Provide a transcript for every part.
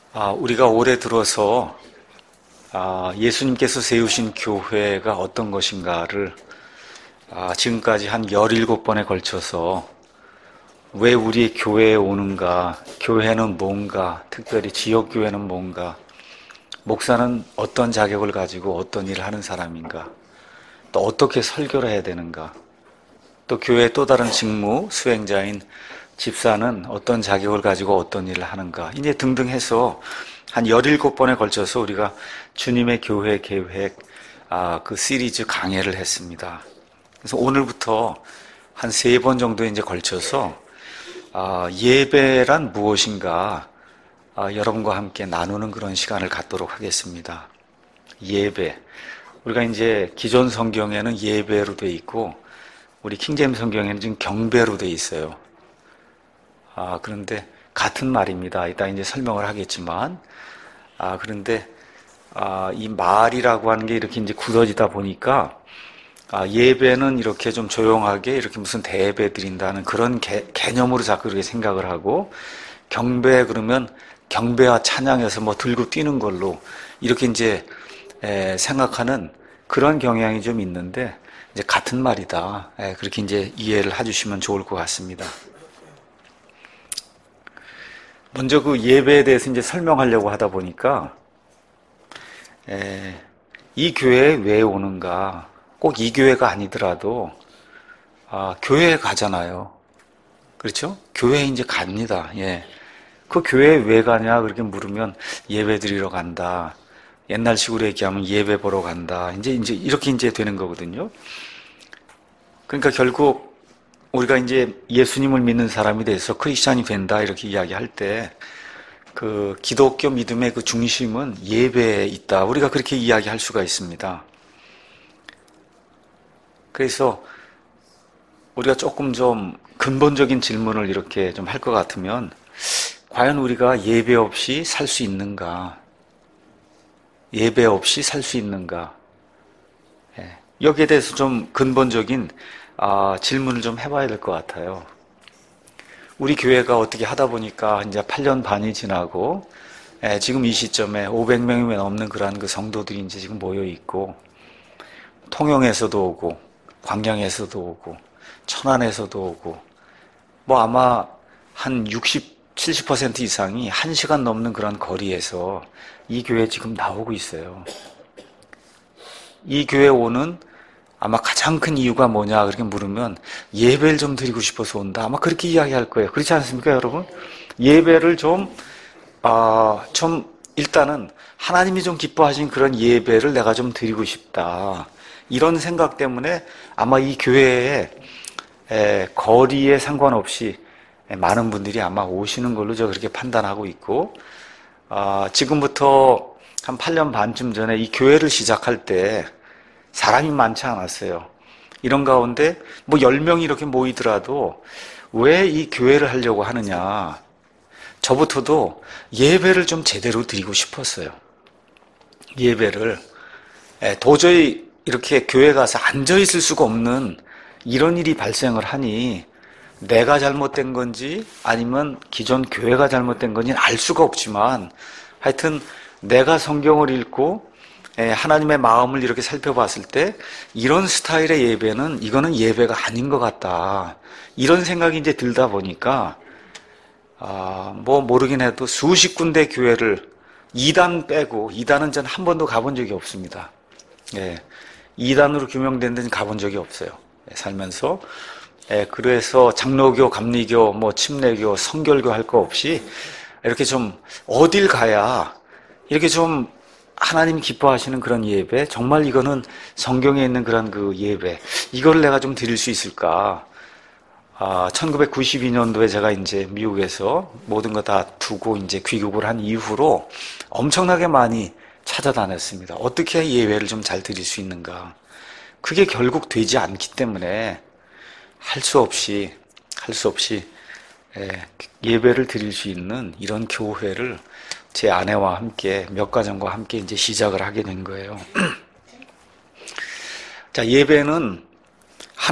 우리가 올해 들어서 예수님께서 세우신 교회가 어떤 것인가를 지금까지 한 17번에 걸쳐서 왜 우리 교회에 오는가, 교회는 뭔가, 특별히 지역교회는 뭔가, 목사는 어떤 자격을 가지고 어떤 일을 하는 사람인가, 또 어떻게 설교를 해야 되는가, 또 교회의 또 다른 직무, 수행자인 집사는 어떤 자격을 가지고 어떤 일을 하는가, 이제 등등 해서 한 17번에 걸쳐서 우리가 주님의 교회 계획, 그 시리즈 강해를 했습니다. 그래서 오늘부터 한 3번 정도 이제 걸쳐서, 예배란 무엇인가, 여러분과 함께 나누는 그런 시간을 갖도록 하겠습니다. 예배. 우리가 이제 기존 성경에는 예배로 돼 있고, 우리 킹제임스 성경에는 지금 경배로 돼 있어요. 그런데 같은 말입니다. 이따 이제 설명을 하겠지만, 그런데 이 말이라고 하는 게 이렇게 이제 굳어지다 보니까 예배는 이렇게 좀 조용하게 이렇게 무슨 대예배 드린다는 그런 개념으로 자꾸 이렇게 생각을 하고, 경배 그러면 경배와 찬양해서 뭐 들고 뛰는 걸로 이렇게 이제 생각하는 그런 경향이 좀 있는데, 이제 같은 말이다. 그렇게 이제 이해를 해주시면 좋을 것 같습니다. 먼저 그 예배에 대해서 이제 설명하려고 하다 보니까, 이 교회에 왜 오는가, 꼭 이 교회가 아니더라도, 교회에 가잖아요. 그렇죠? 교회에 이제 갑니다. 예. 그 교회에 왜 가냐, 그렇게 물으면 예배 드리러 간다. 옛날식으로 얘기하면 예배 보러 간다. 이제 이렇게 이제 되는 거거든요. 그러니까 결국 우리가 이제 예수님을 믿는 사람이 돼서 크리스찬이 된다 이렇게 이야기할 때, 그 기독교 믿음의 그 중심은 예배에 있다. 우리가 그렇게 이야기할 수가 있습니다. 그래서 우리가 조금 좀 근본적인 질문을 이렇게 좀 할 것 같으면, 과연 우리가 예배 없이 살 수 있는가? 예배 없이 살 수 있는가? 여기에 대해서 좀 근본적인 질문을 좀 해봐야 될 것 같아요. 우리 교회가 어떻게 하다 보니까 이제 8년 반이 지나고, 지금 이 시점에 500명이 넘는 그러한 그 성도들이 이제 지금 모여 있고, 통영에서도 오고, 광양에서도 오고, 천안에서도 오고, 뭐 아마 한 60, 70% 이상이 1시간 넘는 그런 거리에서 이 교회에 지금 나오고 있어요. 이 교회에 오는 아마 가장 큰 이유가 뭐냐 그렇게 물으면, 예배를 좀 드리고 싶어서 온다. 아마 그렇게 이야기할 거예요. 그렇지 않습니까, 여러분? 예배를 좀 일단은 하나님이 좀 기뻐하신 그런 예배를 내가 좀 드리고 싶다. 이런 생각 때문에 아마 이 교회에 거리에 상관없이 많은 분들이 아마 오시는 걸로 저 그렇게 판단하고 있고, 지금부터 한 8년 반쯤 전에 이 교회를 시작할 때 사람이 많지 않았어요. 이런 가운데 뭐 10명이 이렇게 모이더라도 왜 이 교회를 하려고 하느냐. 저부터도 예배를 좀 제대로 드리고 싶었어요. 예배를. 도저히 이렇게 교회 가서 앉아있을 수가 없는 이런 일이 발생을 하니, 내가 잘못된 건지 아니면 기존 교회가 잘못된 건지 알 수가 없지만, 하여튼 내가 성경을 읽고 하나님의 마음을 이렇게 살펴봤을 때, 이런 스타일의 예배는 이거는 예배가 아닌 것 같다. 이런 생각이 이제 들다 보니까, 뭐 모르긴 해도 수십 군데 교회를 2단 빼고, 2단은 전 한 번도 가본 적이 없습니다. 2단으로 규명된 데는 가본 적이 없어요. 살면서. 그래서 장로교, 감리교, 뭐 침례교, 성결교 할 거 없이 이렇게 좀 어딜 가야 이렇게 좀 하나님 기뻐하시는 그런 예배, 정말 이거는 성경에 있는 그런 그 예배, 이걸 내가 좀 드릴 수 있을까? 1992년도에 제가 이제 미국에서 모든 거 다 두고 이제 귀국을 한 이후로 엄청나게 많이 찾아다녔습니다. 어떻게 예배를 좀 잘 드릴 수 있는가? 그게 결국 되지 않기 때문에 할 수 없이 예배를 드릴 수 있는 이런 교회를 제 아내와 함께, 몇 가정과 함께 이제 시작을 하게 된 거예요. 자, 예배는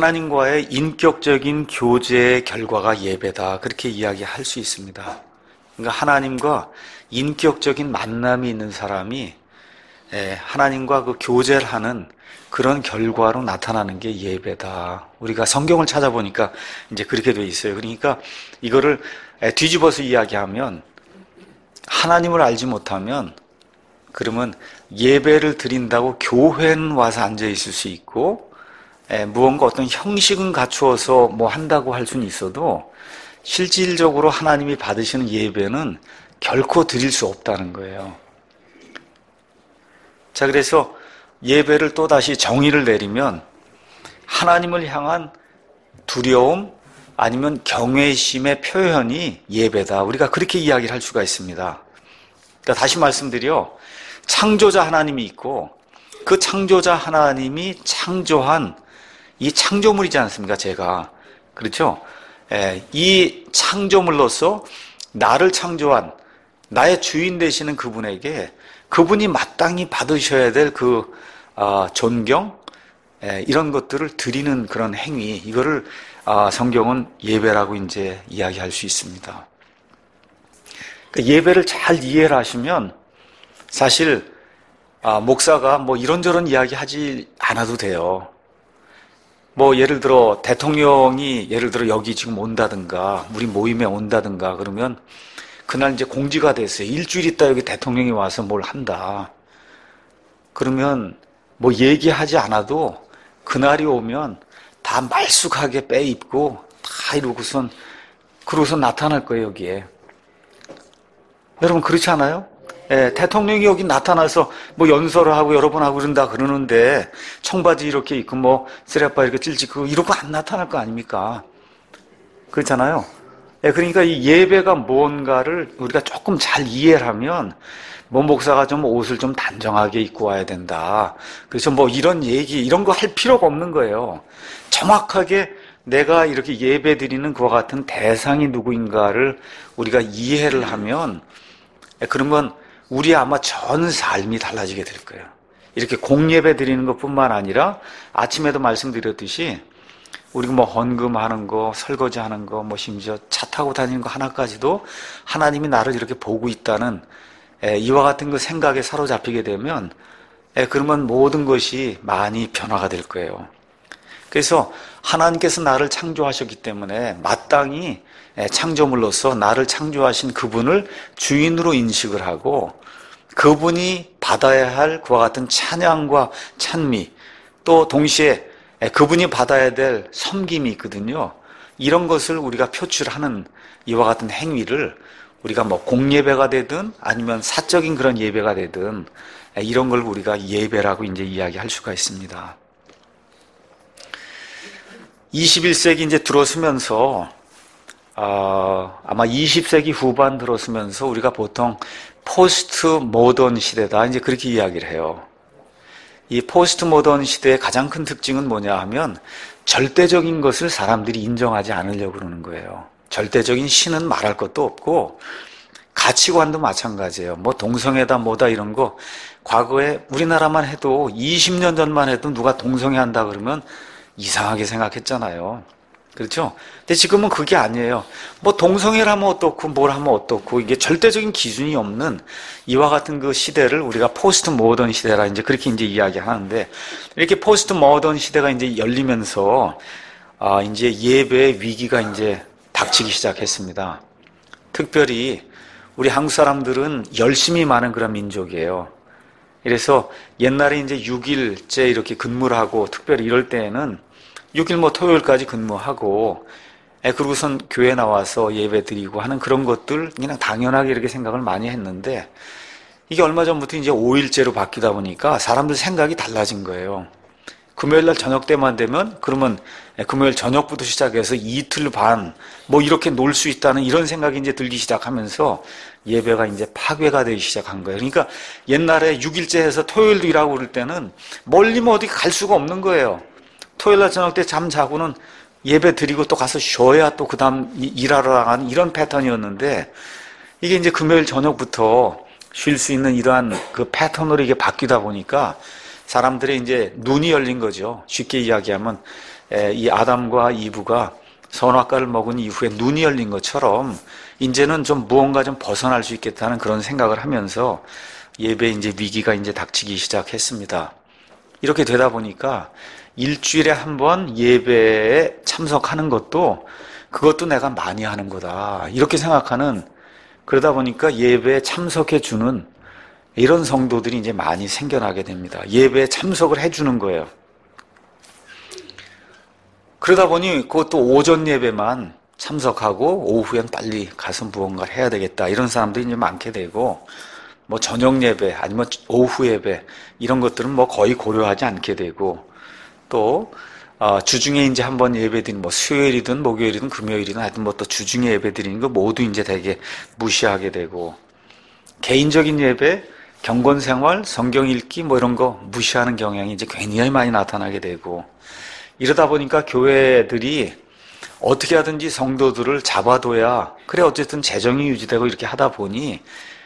하나님과의 인격적인 교제의 결과가 예배다. 그렇게 이야기할 수 있습니다. 그러니까 하나님과 인격적인 만남이 있는 사람이 하나님과 그 교제를 하는 그런 결과로 나타나는 게 예배다. 우리가 성경을 찾아보니까 이제 그렇게 돼 있어요. 그러니까 이거를 뒤집어서 이야기하면 하나님을 알지 못하면 그러면 예배를 드린다고 교회는 와서 앉아 있을 수 있고 무언가 어떤 형식은 갖추어서 뭐 한다고 할 수는 있어도 실질적으로 하나님이 받으시는 예배는 결코 드릴 수 없다는 거예요. 자, 그래서 예배를 또다시 정의를 내리면 하나님을 향한 두려움 아니면 경외심의 표현이 예배다. 우리가 그렇게 이야기를 할 수가 있습니다. 그러니까 다시 말씀드려 창조자 하나님이 있고 그 창조자 하나님이 창조한 이 창조물이지 않습니까? 제가. 그렇죠? 이 창조물로서 나를 창조한 나의 주인 되시는 그분에게 그분이 마땅히 받으셔야 될 그 존경 이런 것들을 드리는 그런 행위 이거를 성경은 예배라고 이제 이야기할 수 있습니다. 그러니까 예배를 잘 이해를 하시면 사실 목사가 뭐 이런저런 이야기 하지 않아도 돼요. 뭐 예를 들어 대통령이 예를 들어 여기 지금 온다든가 우리 모임에 온다든가 그러면 그날 이제 공지가 됐어요. 일주일 있다 여기 대통령이 와서 뭘 한다. 그러면 뭐 얘기하지 않아도 그날이 오면 다 말쑥하게 빼입고 다 이러고선 그러고선 나타날 거예요 여기에. 여러분 그렇지 않아요? 대통령이 여기 나타나서 뭐 연설을 하고 여러 번 하고 그런다 그러는데 청바지 이렇게 입고 뭐 쓰레빠 이렇게 찔찍고 이러고 안 나타날 거 아닙니까? 그렇잖아요. 그러니까 이 예배가 뭔가를 우리가 조금 잘 이해를 하면 뭐 목사가 좀 옷을 좀 단정하게 입고 와야 된다. 그래서 뭐 이런 얘기 이런 거 할 필요가 없는 거예요. 정확하게 내가 이렇게 예배 드리는 그와 같은 대상이 누구인가를 우리가 이해를 하면 그러면 우리 아마 전 삶이 달라지게 될 거예요. 이렇게 공예배 드리는 것뿐만 아니라 아침에도 말씀드렸듯이 우리가 뭐 헌금하는 거, 설거지하는 거, 뭐 심지어 차 타고 다니는 거 하나까지도 하나님이 나를 이렇게 보고 있다는 이와 같은 그 생각에 사로잡히게 되면 그러면 모든 것이 많이 변화가 될 거예요. 그래서 하나님께서 나를 창조하셨기 때문에 마땅히 창조물로서 나를 창조하신 그분을 주인으로 인식을 하고 그분이 받아야 할 그와 같은 찬양과 찬미 또 동시에 그분이 받아야 될 섬김이 있거든요. 이런 것을 우리가 표출하는 이와 같은 행위를 우리가 뭐 공예배가 되든 아니면 사적인 그런 예배가 되든 이런 걸 우리가 예배라고 이제 이야기할 수가 있습니다. 21세기 이제 들어서면서 아마 20세기 후반 들어서면서 우리가 보통 포스트 모던 시대다 이제 그렇게 이야기를 해요. 이 포스트 모던 시대의 가장 큰 특징은 뭐냐 하면 절대적인 것을 사람들이 인정하지 않으려고 그러는 거예요. 절대적인 신은 말할 것도 없고 가치관도 마찬가지예요. 뭐 동성애다 뭐다 이런 거 과거에 우리나라만 해도 20년 전만 해도 누가 동성애 한다 그러면 이상하게 생각했잖아요. 그렇죠? 근데 지금은 그게 아니에요. 뭐 동성애를 하면 어떻고 뭘 하면 어떻고 이게 절대적인 기준이 없는 이와 같은 그 시대를 우리가 포스트 모던 시대라 이제 그렇게 이제 이야기하는데 이렇게 포스트 모던 시대가 이제 열리면서 이제 예배의 위기가 이제 닥치기 시작했습니다. 특별히 우리 한국 사람들은 열심히 많은 그런 민족이에요. 그래서 옛날에 이제 6일째 이렇게 근무를 하고 특별히 이럴 때에는 6일 뭐 토요일까지 근무하고 그러고선 교회 나와서 예배 드리고 하는 그런 것들 그냥 당연하게 이렇게 생각을 많이 했는데 이게 얼마 전부터 이제 5일째로 바뀌다 보니까 사람들 생각이 달라진 거예요. 금요일 날 저녁 때만 되면 그러면 금요일 저녁부터 시작해서 이틀 반 뭐 이렇게 놀 수 있다는 이런 생각이 이제 들기 시작하면서 예배가 이제 파괴가 되기 시작한 거예요. 그러니까 옛날에 6일째 해서 토요일도 일하고 그럴 때는 멀리 뭐 어디 갈 수가 없는 거예요. 토요일 날 저녁 때 잠 자고는 예배 드리고 또 가서 쉬어야 또 그 다음 일하러 나가는 이런 패턴이었는데 이게 이제 금요일 저녁부터 쉴 수 있는 이러한 그 패턴으로 이게 바뀌다 보니까 사람들의 이제 눈이 열린 거죠. 쉽게 이야기하면 이 아담과 이브가 선악과를 먹은 이후에 눈이 열린 것처럼 이제는 좀 무언가 좀 벗어날 수 있겠다는 그런 생각을 하면서 예배 이제 위기가 이제 닥치기 시작했습니다. 이렇게 되다 보니까 일주일에 한 번 예배에 참석하는 것도 그것도 내가 많이 하는 거다. 이렇게 생각하는, 그러다 보니까 예배에 참석해 주는 이런 성도들이 이제 많이 생겨나게 됩니다. 예배에 참석을 해주는 거예요. 그러다 보니 그것도 오전 예배만 참석하고 오후엔 빨리 가서 무언가를 해야 되겠다. 이런 사람들이 이제 많게 되고, 뭐 저녁 예배 아니면 오후 예배 이런 것들은 뭐 거의 고려하지 않게 되고, 또 주중에 이제 한번 예배드리는 뭐 수요일이든 목요일이든 금요일이든 하여튼 뭐 또 주중에 예배드리는 거 모두 이제 되게 무시하게 되고, 개인적인 예배, 경건생활, 성경 읽기 뭐 이런 거 무시하는 경향이 이제 굉장히 많이 나타나게 되고, 이러다 보니까 교회들이 어떻게 하든지 성도들을 잡아둬야 그래 어쨌든 재정이 유지되고 이렇게 하다 보니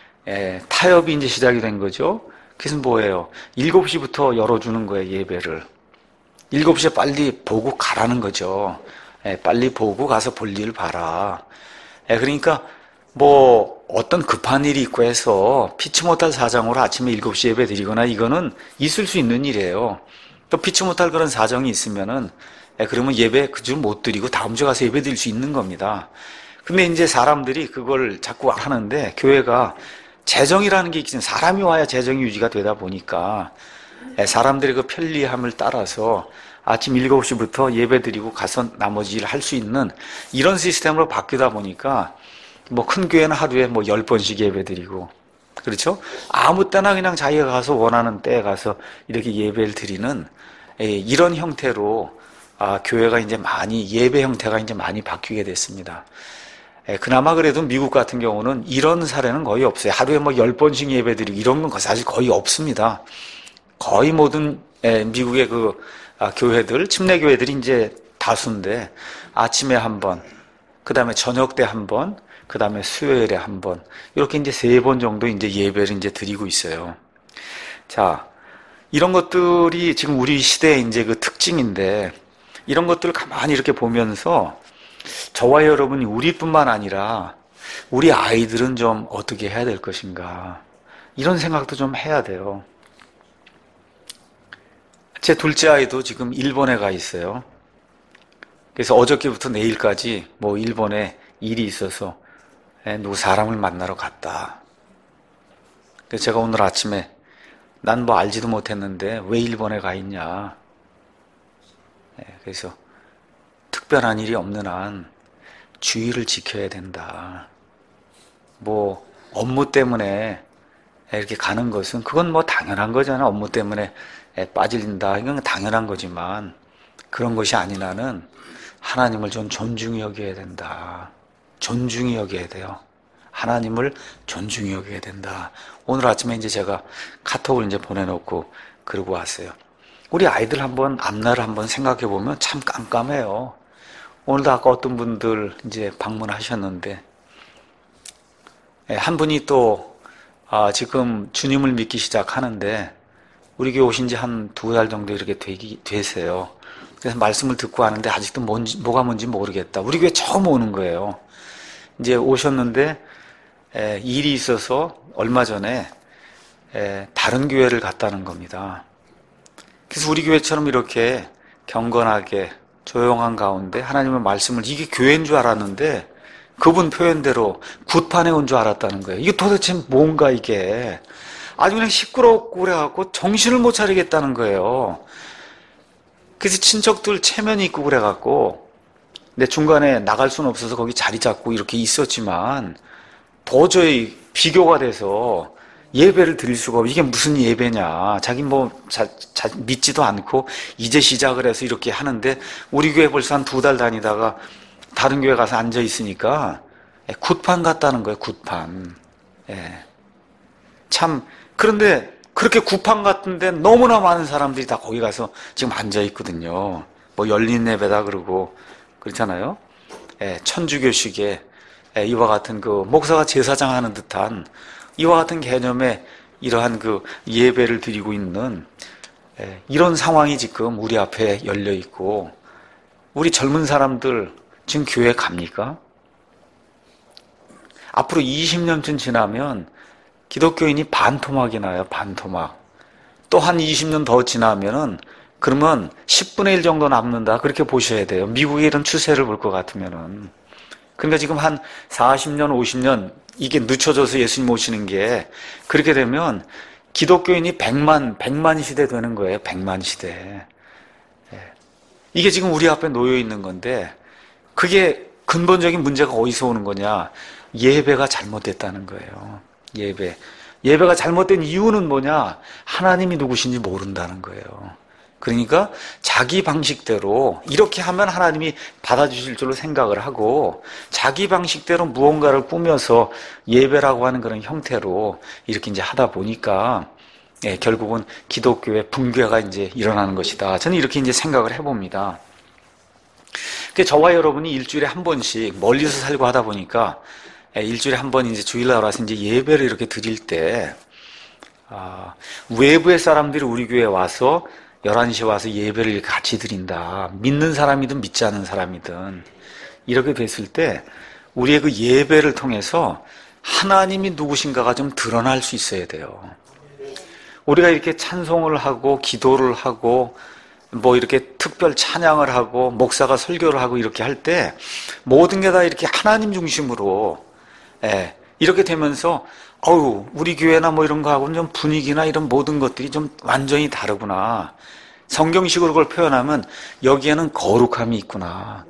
타협이 이제 시작이 된 거죠. 그래서 뭐예요? 7시부터 열어주는 거예요, 예배를. 7시에 빨리 보고 가라는 거죠. 빨리 보고 가서 볼 일을 봐라. 그러니까 뭐 어떤 급한 일이 있고 해서 피치 못할 사정으로 아침에 7시 예배 드리거나 이거는 있을 수 있는 일이에요. 또 피치 못할 그런 사정이 있으면은 그러면 예배 그 주 못 드리고 다음 주 가서 예배 드릴 수 있는 겁니다. 근데 이제 사람들이 그걸 자꾸 하는데, 교회가 재정이라는 게 있긴, 사람이 와야 재정이 유지가 되다 보니까 사람들의 그 편리함을 따라서 아침 7시부터 예배 드리고 가서 나머지 일 할 수 있는 이런 시스템으로 바뀌다 보니까 뭐 큰 교회는 하루에 뭐 10번씩 예배 드리고, 그렇죠? 아무 때나 그냥 자기가 가서 원하는 때에 가서 이렇게 예배를 드리는 이런 형태로 교회가 이제 많이, 예배 형태가 이제 많이 바뀌게 됐습니다. 그나마 그래도 미국 같은 경우는 이런 사례는 거의 없어요. 하루에 뭐 10번씩 예배 드리고 이런 건 사실 거의 없습니다. 거의 모든 미국의 그 교회들, 침례 교회들이 이제 다수인데, 아침에 한 번, 그 다음에 저녁 때 한 번, 그 다음에 수요일에 한 번, 이렇게 이제 3번 정도 이제 예배를 이제 드리고 있어요. 자, 이런 것들이 지금 우리 시대의 이제 그 특징인데, 이런 것들을 가만히 이렇게 보면서 저와 여러분이, 우리뿐만 아니라 우리 아이들은 좀 어떻게 해야 될 것인가, 이런 생각도 좀 해야 돼요. 제 둘째 아이도 지금 일본에 가 있어요. 그래서 어저께부터 내일까지 뭐 일본에 일이 있어서 누구 사람을 만나러 갔다. 그래서 제가 오늘 아침에 난 뭐 알지도 못했는데 왜 일본에 가 있냐. 그래서 특별한 일이 없는 한 주의를 지켜야 된다. 뭐 업무 때문에 이렇게 가는 것은 그건 뭐 당연한 거잖아. 업무 때문에 빠진다, 이건 당연한 거지만 그런 것이 아니라는 하나님을 좀 존중히 여겨야 된다. 존중히 여겨야 돼요. 하나님을 존중히 여겨야 된다. 오늘 아침에 이제 제가 카톡을 이제 보내놓고 그러고 왔어요. 우리 아이들 한번 앞날을 한번 생각해 보면 참 깜깜해요. 오늘도 아까 어떤 분들 이제 방문하셨는데, 한 분이 또 지금 주님을 믿기 시작하는데 우리 교회 오신 지 한 2달 정도 이렇게 되세요. 그래서 말씀을 듣고 하는데 아직도 뭐가 뭔지 모르겠다. 우리 교회 처음 오는 거예요. 이제 오셨는데 일이 있어서 얼마 전에 다른 교회를 갔다는 겁니다. 그래서 우리 교회처럼 이렇게 경건하게 조용한 가운데 하나님의 말씀을, 이게 교회인 줄 알았는데 그분 표현대로 굿판에 온 줄 알았다는 거예요. 이게 도대체 뭔가, 이게 아주 그냥 시끄럽고 그래갖고 정신을 못 차리겠다는 거예요. 그래서 친척들 체면이 있고 그래갖고, 근데 중간에 나갈 수는 없어서 거기 자리 잡고 이렇게 있었지만 도저히 비교가 돼서 예배를 드릴 수가 없고, 이게 무슨 예배냐, 자기 뭐 믿지도 않고 이제 시작을 해서 이렇게 하는데, 우리 교회 벌써 한 2달 다니다가 다른 교회 가서 앉아 있으니까 굿판 같다는 거예요. 굿판. 참, 그런데 그렇게 굿판 같은데 너무나 많은 사람들이 다 거기 가서 지금 앉아 있거든요. 뭐 열린 예배다 그러고 그렇잖아요. 천주교식의 이와 같은 그 목사가 제사장 하는 듯한 이와 같은 개념의 이러한 그 예배를 드리고 있는 이런 상황이 지금 우리 앞에 열려 있고, 우리 젊은 사람들 지금 교회 갑니까? 앞으로 20년쯤 지나면 기독교인이 반토막이 나요, 반토막. 또 한 20년 더 지나면은 그러면 10분의 1 정도 남는다. 그렇게 보셔야 돼요. 미국의 이런 추세를 볼 것 같으면은. 그러니까 지금 한 40년, 50년 이게 늦춰져서 예수님 오시는 게 그렇게 되면 기독교인이 100만 시대 되는 거예요. 100만 시대. 이게 지금 우리 앞에 놓여 있는 건데 그게 근본적인 문제가 어디서 오는 거냐? 예배가 잘못됐다는 거예요. 예배가 잘못된 이유는 뭐냐? 하나님이 누구신지 모른다는 거예요. 그러니까 자기 방식대로 이렇게 하면 하나님이 받아주실 줄로 생각을 하고 자기 방식대로 무언가를 꾸며서 예배라고 하는 그런 형태로 이렇게 이제 하다 보니까 결국은 기독교의 붕괴가 이제 일어나는 것이다. 저는 이렇게 이제 생각을 해봅니다. 저와 여러분이 일주일에 한 번씩 멀리서 살고 하다 보니까 일주일에 한 번 이제 주일날 와서 이제 예배를 이렇게 드릴 때 외부의 사람들이 우리 교회에 와서 11시에 와서 예배를 이렇게 같이 드린다. 믿는 사람이든 믿지 않는 사람이든 이렇게 됐을 때 우리의 그 예배를 통해서 하나님이 누구신가가 좀 드러날 수 있어야 돼요. 우리가 이렇게 찬송을 하고 기도를 하고 뭐 이렇게 특별 찬양을 하고 목사가 설교를 하고 이렇게 할 때 모든 게 다 이렇게 하나님 중심으로 이렇게 되면서 우리 교회나 뭐 이런 거하고는 좀 분위기나 이런 모든 것들이 좀 완전히 다르구나. 성경식으로 그걸 표현하면 여기에는 거룩함이 있구나.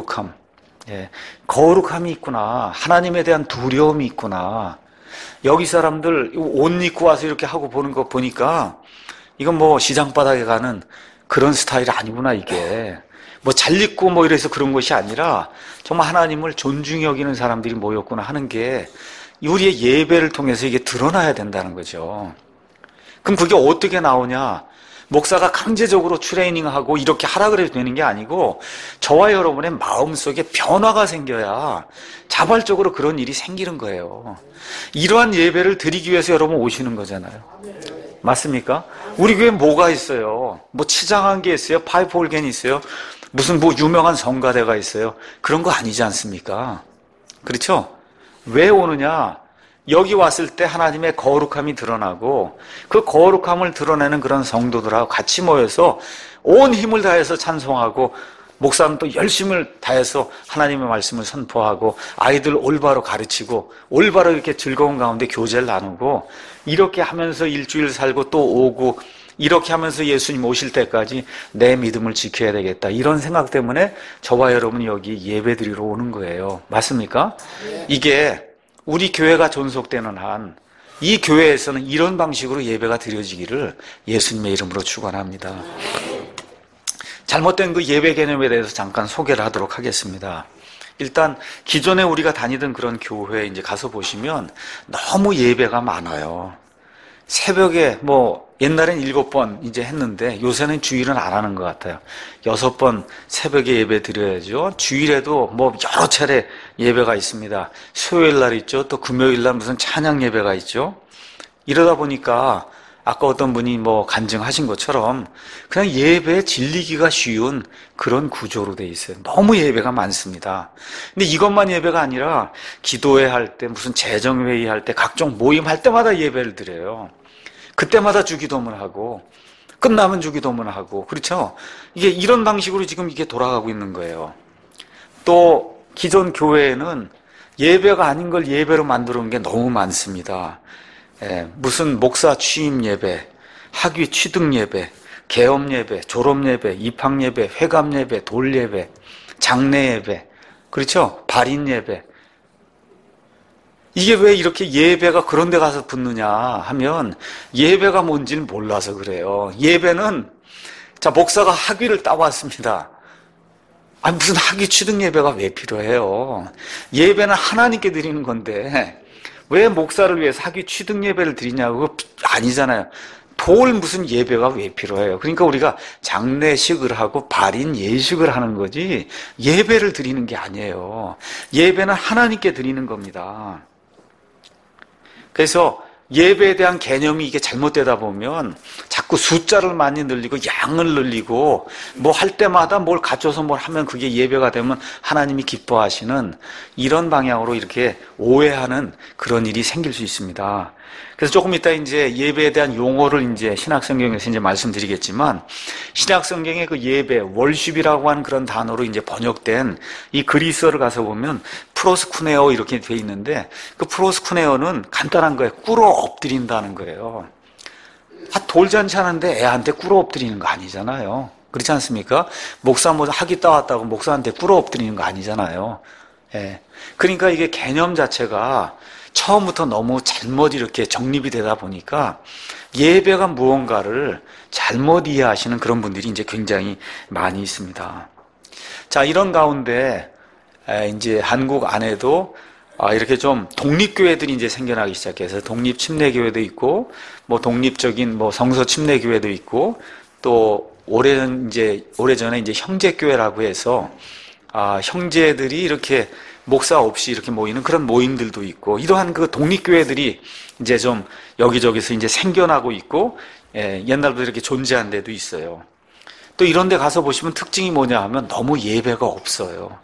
거룩함이 있구나. 하나님에 대한 두려움이 있구나. 여기 사람들 옷 입고 와서 이렇게 하고 보는 거 보니까 이건 뭐 시장바닥에 가는 그런 스타일이 아니구나 이게. 뭐 잘 입고 뭐 이래서 그런 것이 아니라 정말 하나님을 존중히 여기는 사람들이 모였구나 하는 게 우리의 예배를 통해서 이게 드러나야 된다는 거죠. 그럼 그게 어떻게 나오냐? 목사가 강제적으로 트레이닝하고 이렇게 하라 그래도 되는 게 아니고 저와 여러분의 마음속에 변화가 생겨야 자발적으로 그런 일이 생기는 거예요. 이러한 예배를 드리기 위해서 여러분 오시는 거잖아요. 맞습니까? 우리 교회에 뭐가 있어요? 뭐 치장한 게 있어요? 파이프 올겐이 있어요? 무슨 뭐 유명한 성가대가 있어요? 그런 거 아니지 않습니까? 그렇죠? 왜 오느냐? 여기 왔을 때 하나님의 거룩함이 드러나고 그 거룩함을 드러내는 그런 성도들하고 같이 모여서 온 힘을 다해서 찬송하고 목사는 또 열심을 다해서 하나님의 말씀을 선포하고 아이들 올바로 가르치고 올바로 이렇게 즐거운 가운데 교제를 나누고 이렇게 하면서 일주일 살고 또 오고 이렇게 하면서 예수님 오실 때까지 내 믿음을 지켜야 되겠다. 이런 생각 때문에 저와 여러분이 여기 예배드리러 오는 거예요. 맞습니까? 이게 우리 교회가 존속되는 한 이 교회에서는 이런 방식으로 예배가 드려지기를 예수님의 이름으로 축원합니다. 잘못된 그 예배 개념에 대해서 잠깐 소개를 하도록 하겠습니다. 일단 기존에 우리가 다니던 그런 교회에 이제 가서 보시면 너무 예배가 많아요. 새벽에 뭐 옛날엔 7번 이제 했는데 요새는 주일은 안 하는 것 같아요. 6번 새벽에 예배 드려야죠. 주일에도 뭐 여러 차례 예배가 있습니다. 수요일 날 있죠. 또 금요일 날 무슨 찬양 예배가 있죠. 이러다 보니까 아까 어떤 분이 뭐 간증하신 것처럼 그냥 예배에 질리기가 쉬운 그런 구조로 돼 있어요. 너무 예배가 많습니다. 근데 이것만 예배가 아니라 기도회 할 때 무슨 재정회의 할 때 각종 모임 할 때마다 예배를 드려요. 그때마다 주기도문 하고 끝나면 주기도문 하고 그렇죠? 이게 이런 방식으로 지금 이게 돌아가고 있는 거예요. 또 기존 교회에는 예배가 아닌 걸 예배로 만들어 놓은 게 너무 많습니다. 무슨 목사 취임 예배, 학위 취득 예배, 개업 예배, 졸업 예배, 입학 예배, 회감 예배, 돌 예배, 장례 예배, 그렇죠? 발인 예배. 이게 왜 이렇게 예배가 그런 데 가서 붙느냐 하면 예배가 뭔지는 몰라서 그래요. 예배는 자 목사가 학위를 따왔습니다. 아니 무슨 학위 취득 예배가 왜 필요해요? 예배는 하나님께 드리는 건데 왜 목사를 위해서 학위 취득 예배를 드리냐고 아니잖아요. 볼 무슨 예배가 왜 필요해요? 그러니까 우리가 장례식을 하고 발인 예식을 하는 거지 예배를 드리는 게 아니에요. 예배는 하나님께 드리는 겁니다. 그래서 예배에 대한 개념이 이게 잘못되다 보면 자꾸 숫자를 많이 늘리고 양을 늘리고 뭐 할 때마다 뭘 갖춰서 뭘 하면 그게 예배가 되면 하나님이 기뻐하시는 이런 방향으로 이렇게 오해하는 그런 일이 생길 수 있습니다. 그래서 조금 이따 이제 예배에 대한 용어를 이제 신약성경에서 이제 말씀드리겠지만, 신약성경의 그 예배, 월십이라고 하는 그런 단어로 이제 번역된 이 그리스어를 가서 보면 프로스쿠네어 이렇게 돼 있는데, 그 프로스쿠네어는 간단한 거예요. 꿇어 엎드린다는 거예요. 돌잔치 하는데 애한테 꿇어 엎드리는 거 아니잖아요. 그렇지 않습니까? 목사 뭐 학위 따왔다고 목사한테 꿇어 엎드리는 거 아니잖아요. 예. 그러니까 이게 개념 자체가 처음부터 너무 잘못 이렇게 정립이 되다 보니까 예배가 무언가를 잘못 이해하시는 그런 분들이 이제 굉장히 많이 있습니다. 자, 이런 가운데 이제 한국 안에도 이렇게 좀 독립교회들이 이제 생겨나기 시작해서 독립침례교회도 있고, 뭐 독립적인 뭐 성서 침례교회도 있고, 또 오래전에 이제 형제교회라고 해서 형제들이 이렇게 목사 없이 이렇게 모이는 그런 모임들도 있고, 이러한 그 독립교회들이 이제 좀 여기저기서 이제 생겨나고 있고, 옛날부터 이렇게 존재한 데도 있어요. 또 이런 데 가서 보시면 특징이 뭐냐 하면 너무 예배가 없어요.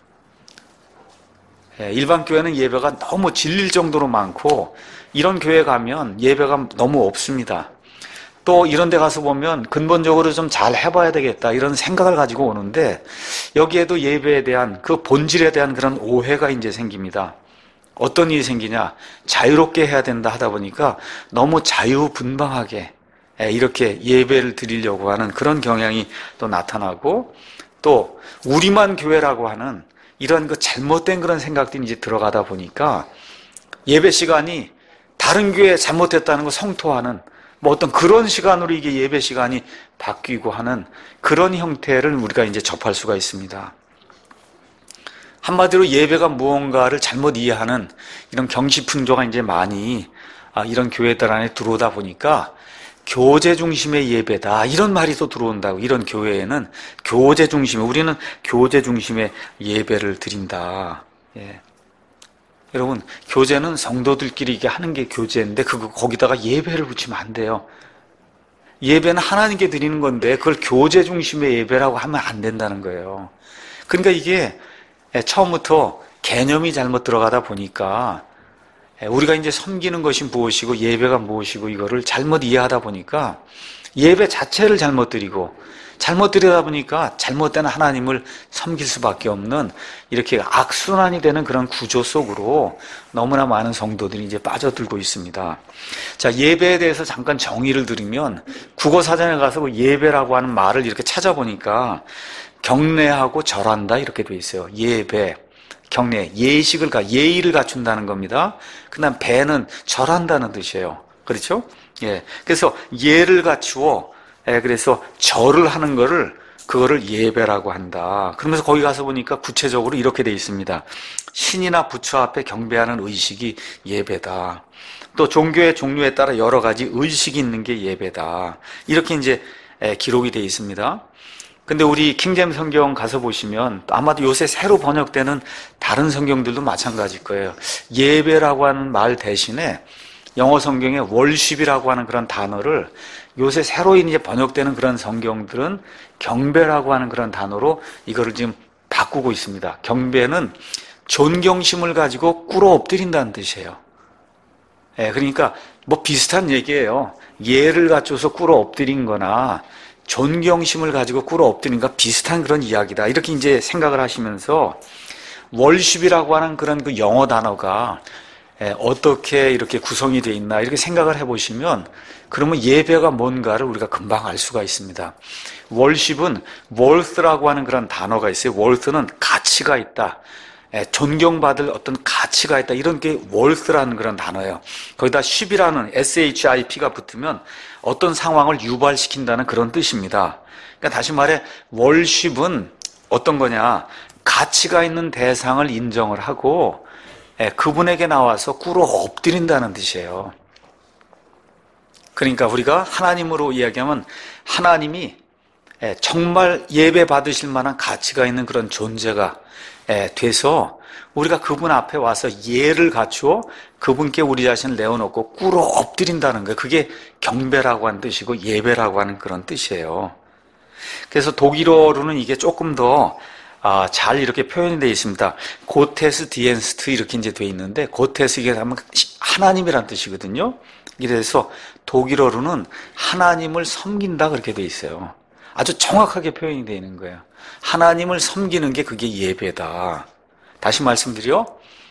일반 교회는 예배가 너무 질릴 정도로 많고, 이런 교회 가면 예배가 너무 없습니다. 또 이런 데 가서 보면 근본적으로 좀 잘 해봐야 되겠다 이런 생각을 가지고 오는데, 여기에도 예배에 대한 그 본질에 대한 그런 오해가 이제 생깁니다. 어떤 일이 생기냐, 자유롭게 해야 된다 하다 보니까 너무 자유분방하게 이렇게 예배를 드리려고 하는 그런 경향이 또 나타나고, 또 우리만 교회라고 하는 이런 그 잘못된 그런 생각들이 이제 들어가다 보니까 예배 시간이 다른 교회에 잘못됐다는 걸 성토하는 뭐 어떤 그런 시간으로 이게 예배 시간이 바뀌고 하는 그런 형태를 우리가 이제 접할 수가 있습니다. 한마디로 예배가 무언가를 잘못 이해하는 이런 경시풍조가 이제 많이 이런 교회들 안에 들어오다 보니까 교제 중심의 예배다 이런 말이 또 들어온다고. 이런 교회에는 교제 중심의, 우리는 교제 중심의 예배를 드린다. 예. 여러분, 교제는 성도들끼리 이게 하는 게 교제인데 거기다가 예배를 붙이면 안 돼요. 예배는 하나님께 드리는 건데 그걸 교제 중심의 예배라고 하면 안 된다는 거예요. 그러니까 이게 처음부터 개념이 잘못 들어가다 보니까 우리가 이제 섬기는 것이 무엇이고 예배가 무엇이고 이거를 잘못 이해하다 보니까 예배 자체를 잘못 드리고, 잘못 드리다 보니까 잘못된 하나님을 섬길 수밖에 없는 이렇게 악순환이 되는 그런 구조 속으로 너무나 많은 성도들이 이제 빠져들고 있습니다. 자, 예배에 대해서 잠깐 정의를 드리면, 국어사전에 가서 그 예배라고 하는 말을 이렇게 찾아보니까 경례하고 절한다 이렇게 돼 있어요. 예배, 경례, 예의를 갖춘다는 겁니다. 그다음 배는 절한다는 뜻이에요. 그렇죠? 예. 그래서 예를 갖추어, 그래서 절을 하는 그거를 예배라고 한다. 그러면서 거기 가서 보니까 구체적으로 이렇게 돼 있습니다. 신이나 부처 앞에 경배하는 의식이 예배다. 또 종교의 종류에 따라 여러 가지 의식이 있는 게 예배다. 이렇게 이제 기록이 돼 있습니다. 근데 우리 킹제임스 성경 가서 보시면 아마도 요새 새로 번역되는 다른 성경들도 마찬가지일 거예요. 예배라고 하는 말 대신에 영어 성경에 월십이라고 하는 그런 단어를, 요새 새로 이제 번역되는 그런 성경들은 경배라고 하는 그런 단어로 이거를 지금 바꾸고 있습니다. 경배는 존경심을 가지고 꿇어 엎드린다는 뜻이에요. 그러니까 뭐 비슷한 얘기예요. 예를 갖춰서 꿇어 엎드린 거나 존경심을 가지고 꿇어 엎드린 거 비슷한 그런 이야기다. 이렇게 이제 생각을 하시면서 월십이라고 하는 그런 그 영어 단어가 어떻게 이렇게 구성이 되어 있나 이렇게 생각을 해보시면, 그러면 예배가 뭔가를 우리가 금방 알 수가 있습니다. 월십은 worth라고 하는 그런 단어가 있어요. worth는 가치가 있다, 존경받을 어떤 가치가 있다, 이런 게 worth라는 그런 단어예요. 거기다 ship이라는 ship가 붙으면 어떤 상황을 유발시킨다는 그런 뜻입니다. 그러니까 다시 말해 worship은 어떤 거냐, 가치가 있는 대상을 인정을 하고 그분에게 나와서 꿇어 엎드린다는 뜻이에요. 그러니까 우리가 하나님으로 이야기하면 하나님이 정말 예배 받으실 만한 가치가 있는 그런 존재가 돼서 우리가 그분 앞에 와서 예를 갖추어 그분께 우리 자신을 내어놓고 꿇어 엎드린다는 거예요. 그게 경배라고 하는 뜻이고 예배라고 하는 그런 뜻이에요. 그래서 독일어로는 이게 조금 더 잘 이렇게 표현이 되어 있습니다. 고테스 디엔스트 이렇게 이제 되어 있는데, 고테스 이게 하면 하나님이란 뜻이거든요. 이래서 독일어로는 하나님을 섬긴다 그렇게 되어 있어요. 아주 정확하게 표현이 되어 있는 거예요. 하나님을 섬기는 게 그게 예배다. 다시 말씀드려,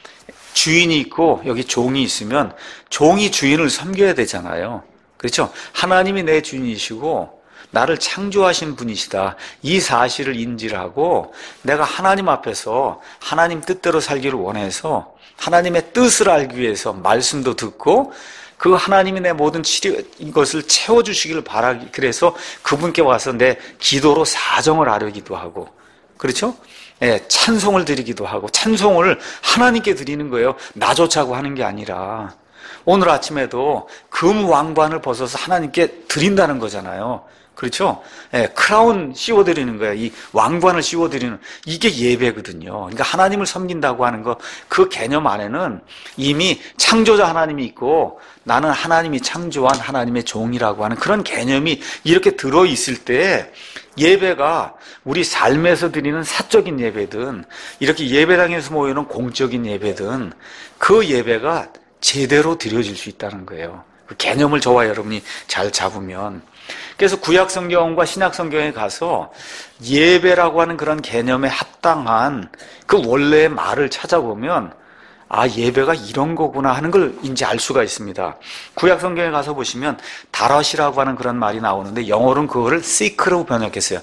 주인이 있고 여기 종이 있으면 종이 주인을 섬겨야 되잖아요. 그렇죠? 하나님이 내 주인이시고 나를 창조하신 분이시다. 이 사실을 인지를 하고 내가 하나님 앞에서 하나님 뜻대로 살기를 원해서 하나님의 뜻을 알기 위해서 말씀도 듣고 그 하나님이 내 모든 이것을 채워주시기를 바라기, 그래서 그분께 와서 내 기도로 사정을 아뢰기도 하고, 그렇죠? 예, 찬송을 드리기도 하고, 찬송을 하나님께 드리는 거예요. 나조차고 하는 게 아니라. 오늘 아침에도 금 왕관을 벗어서 하나님께 드린다는 거잖아요. 그렇죠? 예, 크라운 씌워드리는 거예요. 이 왕관을 씌워드리는, 이게 예배거든요. 그러니까 하나님을 섬긴다고 하는 거, 그 개념 안에는 이미 창조자 하나님이 있고 나는 하나님이 창조한 하나님의 종이라고 하는 그런 개념이 이렇게 들어있을 때 예배가 우리 삶에서 드리는 사적인 예배든 이렇게 예배당에서 모이는 공적인 예배든 그 예배가 제대로 드려질 수 있다는 거예요. 그 개념을 저와 여러분이 잘 잡으면. 그래서 구약 성경과 신약 성경에 가서 예배라고 하는 그런 개념에 합당한 그 원래의 말을 찾아보면 예배가 이런 거구나 하는 걸 이제 알 수가 있습니다. 구약 성경에 가서 보시면 다럿이라고 하는 그런 말이 나오는데 영어로는 그거를 seek로 번역했어요.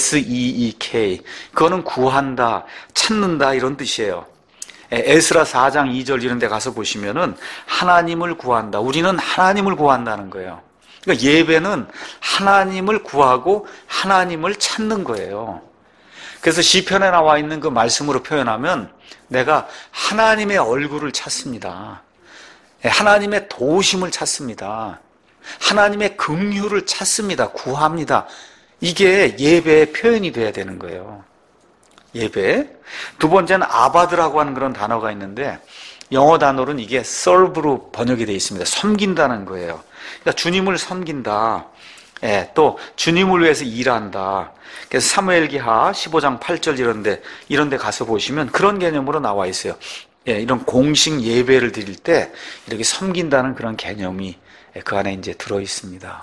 S-E-E-K. 그거는 구한다, 찾는다 이런 뜻이에요. 에스라 4장 2절 이런 데 가서 보시면은 하나님을 구한다. 우리는 하나님을 구한다는 거예요. 그러니까 예배는 하나님을 구하고 하나님을 찾는 거예요. 그래서 시편에 나와 있는 그 말씀으로 표현하면 내가 하나님의 얼굴을 찾습니다. 하나님의 도우심을 찾습니다. 하나님의 긍휼을 찾습니다. 구합니다. 이게 예배의 표현이 돼야 되는 거예요. 예배. 두 번째는 아바드라고 하는 그런 단어가 있는데 영어 단어로는 이게 serve로 번역이 되어 있습니다. 섬긴다는 거예요. 그러니까 주님을 섬긴다. 예, 또 주님을 위해서 일한다. 그래서 사무엘기하 15장 8절 이런 데 가서 보시면 그런 개념으로 나와 있어요. 예, 이런 공식 예배를 드릴 때 이렇게 섬긴다는 그런 개념이 그 안에 이제 들어 있습니다.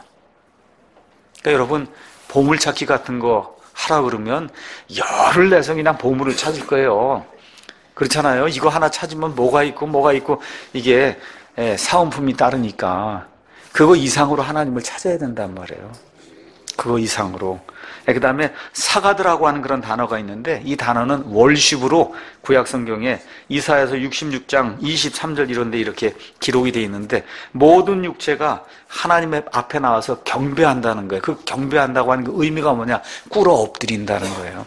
그러니까 여러분 보물찾기 같은 거 하라 그러면 열을 내서 그냥 보물을 찾을 거예요. 그렇잖아요. 이거 하나 찾으면 뭐가 있고 이게 사은품이 따르니까 그거 이상으로 하나님을 찾아야 된단 말이에요. 그거 이상으로. 그 다음에 사가드라고 하는 그런 단어가 있는데 이 단어는 월십으로 구약 성경에 이사야서 66장 23절 이런 데 이렇게 기록이 되어 있는데 모든 육체가 하나님의 앞에 나와서 경배한다는 거예요. 그 경배한다고 하는 그 의미가 뭐냐? 꿇어 엎드린다는 거예요.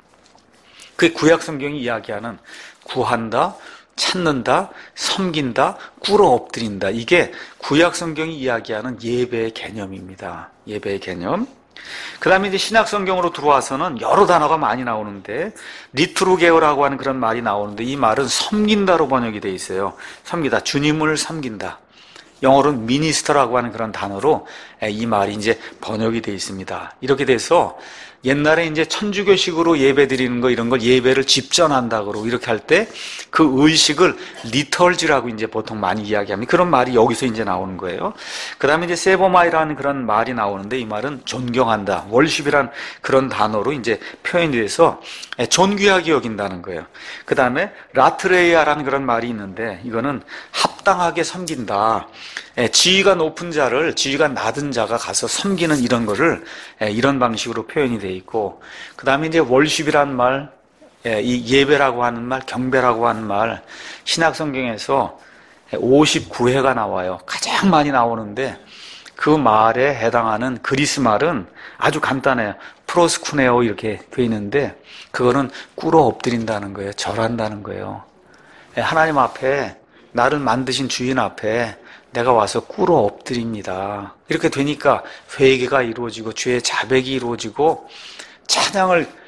그 구약 성경이 이야기하는 구한다, 찾는다, 섬긴다, 꿇어 엎드린다. 이게 구약 성경이 이야기하는 예배의 개념입니다. 예배의 개념. 그 다음에 이제 신약 성경으로 들어와서는 여러 단어가 많이 나오는데 리투르게오라고 하는 그런 말이 나오는데 이 말은 섬긴다로 번역이 되어 있어요. 섬기다, 주님을 섬긴다. 영어로는 미니스터라고 하는 그런 단어로 이 말이 이제 번역이 되어 있습니다. 이렇게 돼서 옛날에 이제 천주교식으로 예배 드리는 거 이런 걸 예배를 집전한다고 이렇게 할 때 그 의식을 리털지라고 이제 보통 많이 이야기합니다. 그런 말이 여기서 이제 나오는 거예요. 그 다음에 이제 세보마이라는 그런 말이 나오는데 이 말은 존경한다. 월십이란 그런 단어로 이제 표현이 돼서 존귀하게 여긴다는 거예요. 그 다음에 라트레이아라는 그런 말이 있는데 이거는 합당하게 섬긴다. 지위가 높은 자를 지위가 낮은 자가 가서 섬기는 이런 거를 이런 방식으로 표현이 돼 있고 그 다음에 이제 월십이란 말, 이 예배라고 하는 말, 경배라고 하는 말 신약 성경에서 59회가 나와요. 가장 많이 나오는데 그 말에 해당하는 그리스 말은 아주 간단해요. 프로스쿠네오 이렇게 돼 있는데 그거는 꿇어 엎드린다는 거예요. 절한다는 거예요. 하나님 앞에 나를 만드신 주인 앞에 내가 와서 꿇어 엎드립니다. 이렇게 되니까 회개가 이루어지고 죄의 자백이 이루어지고 찬양을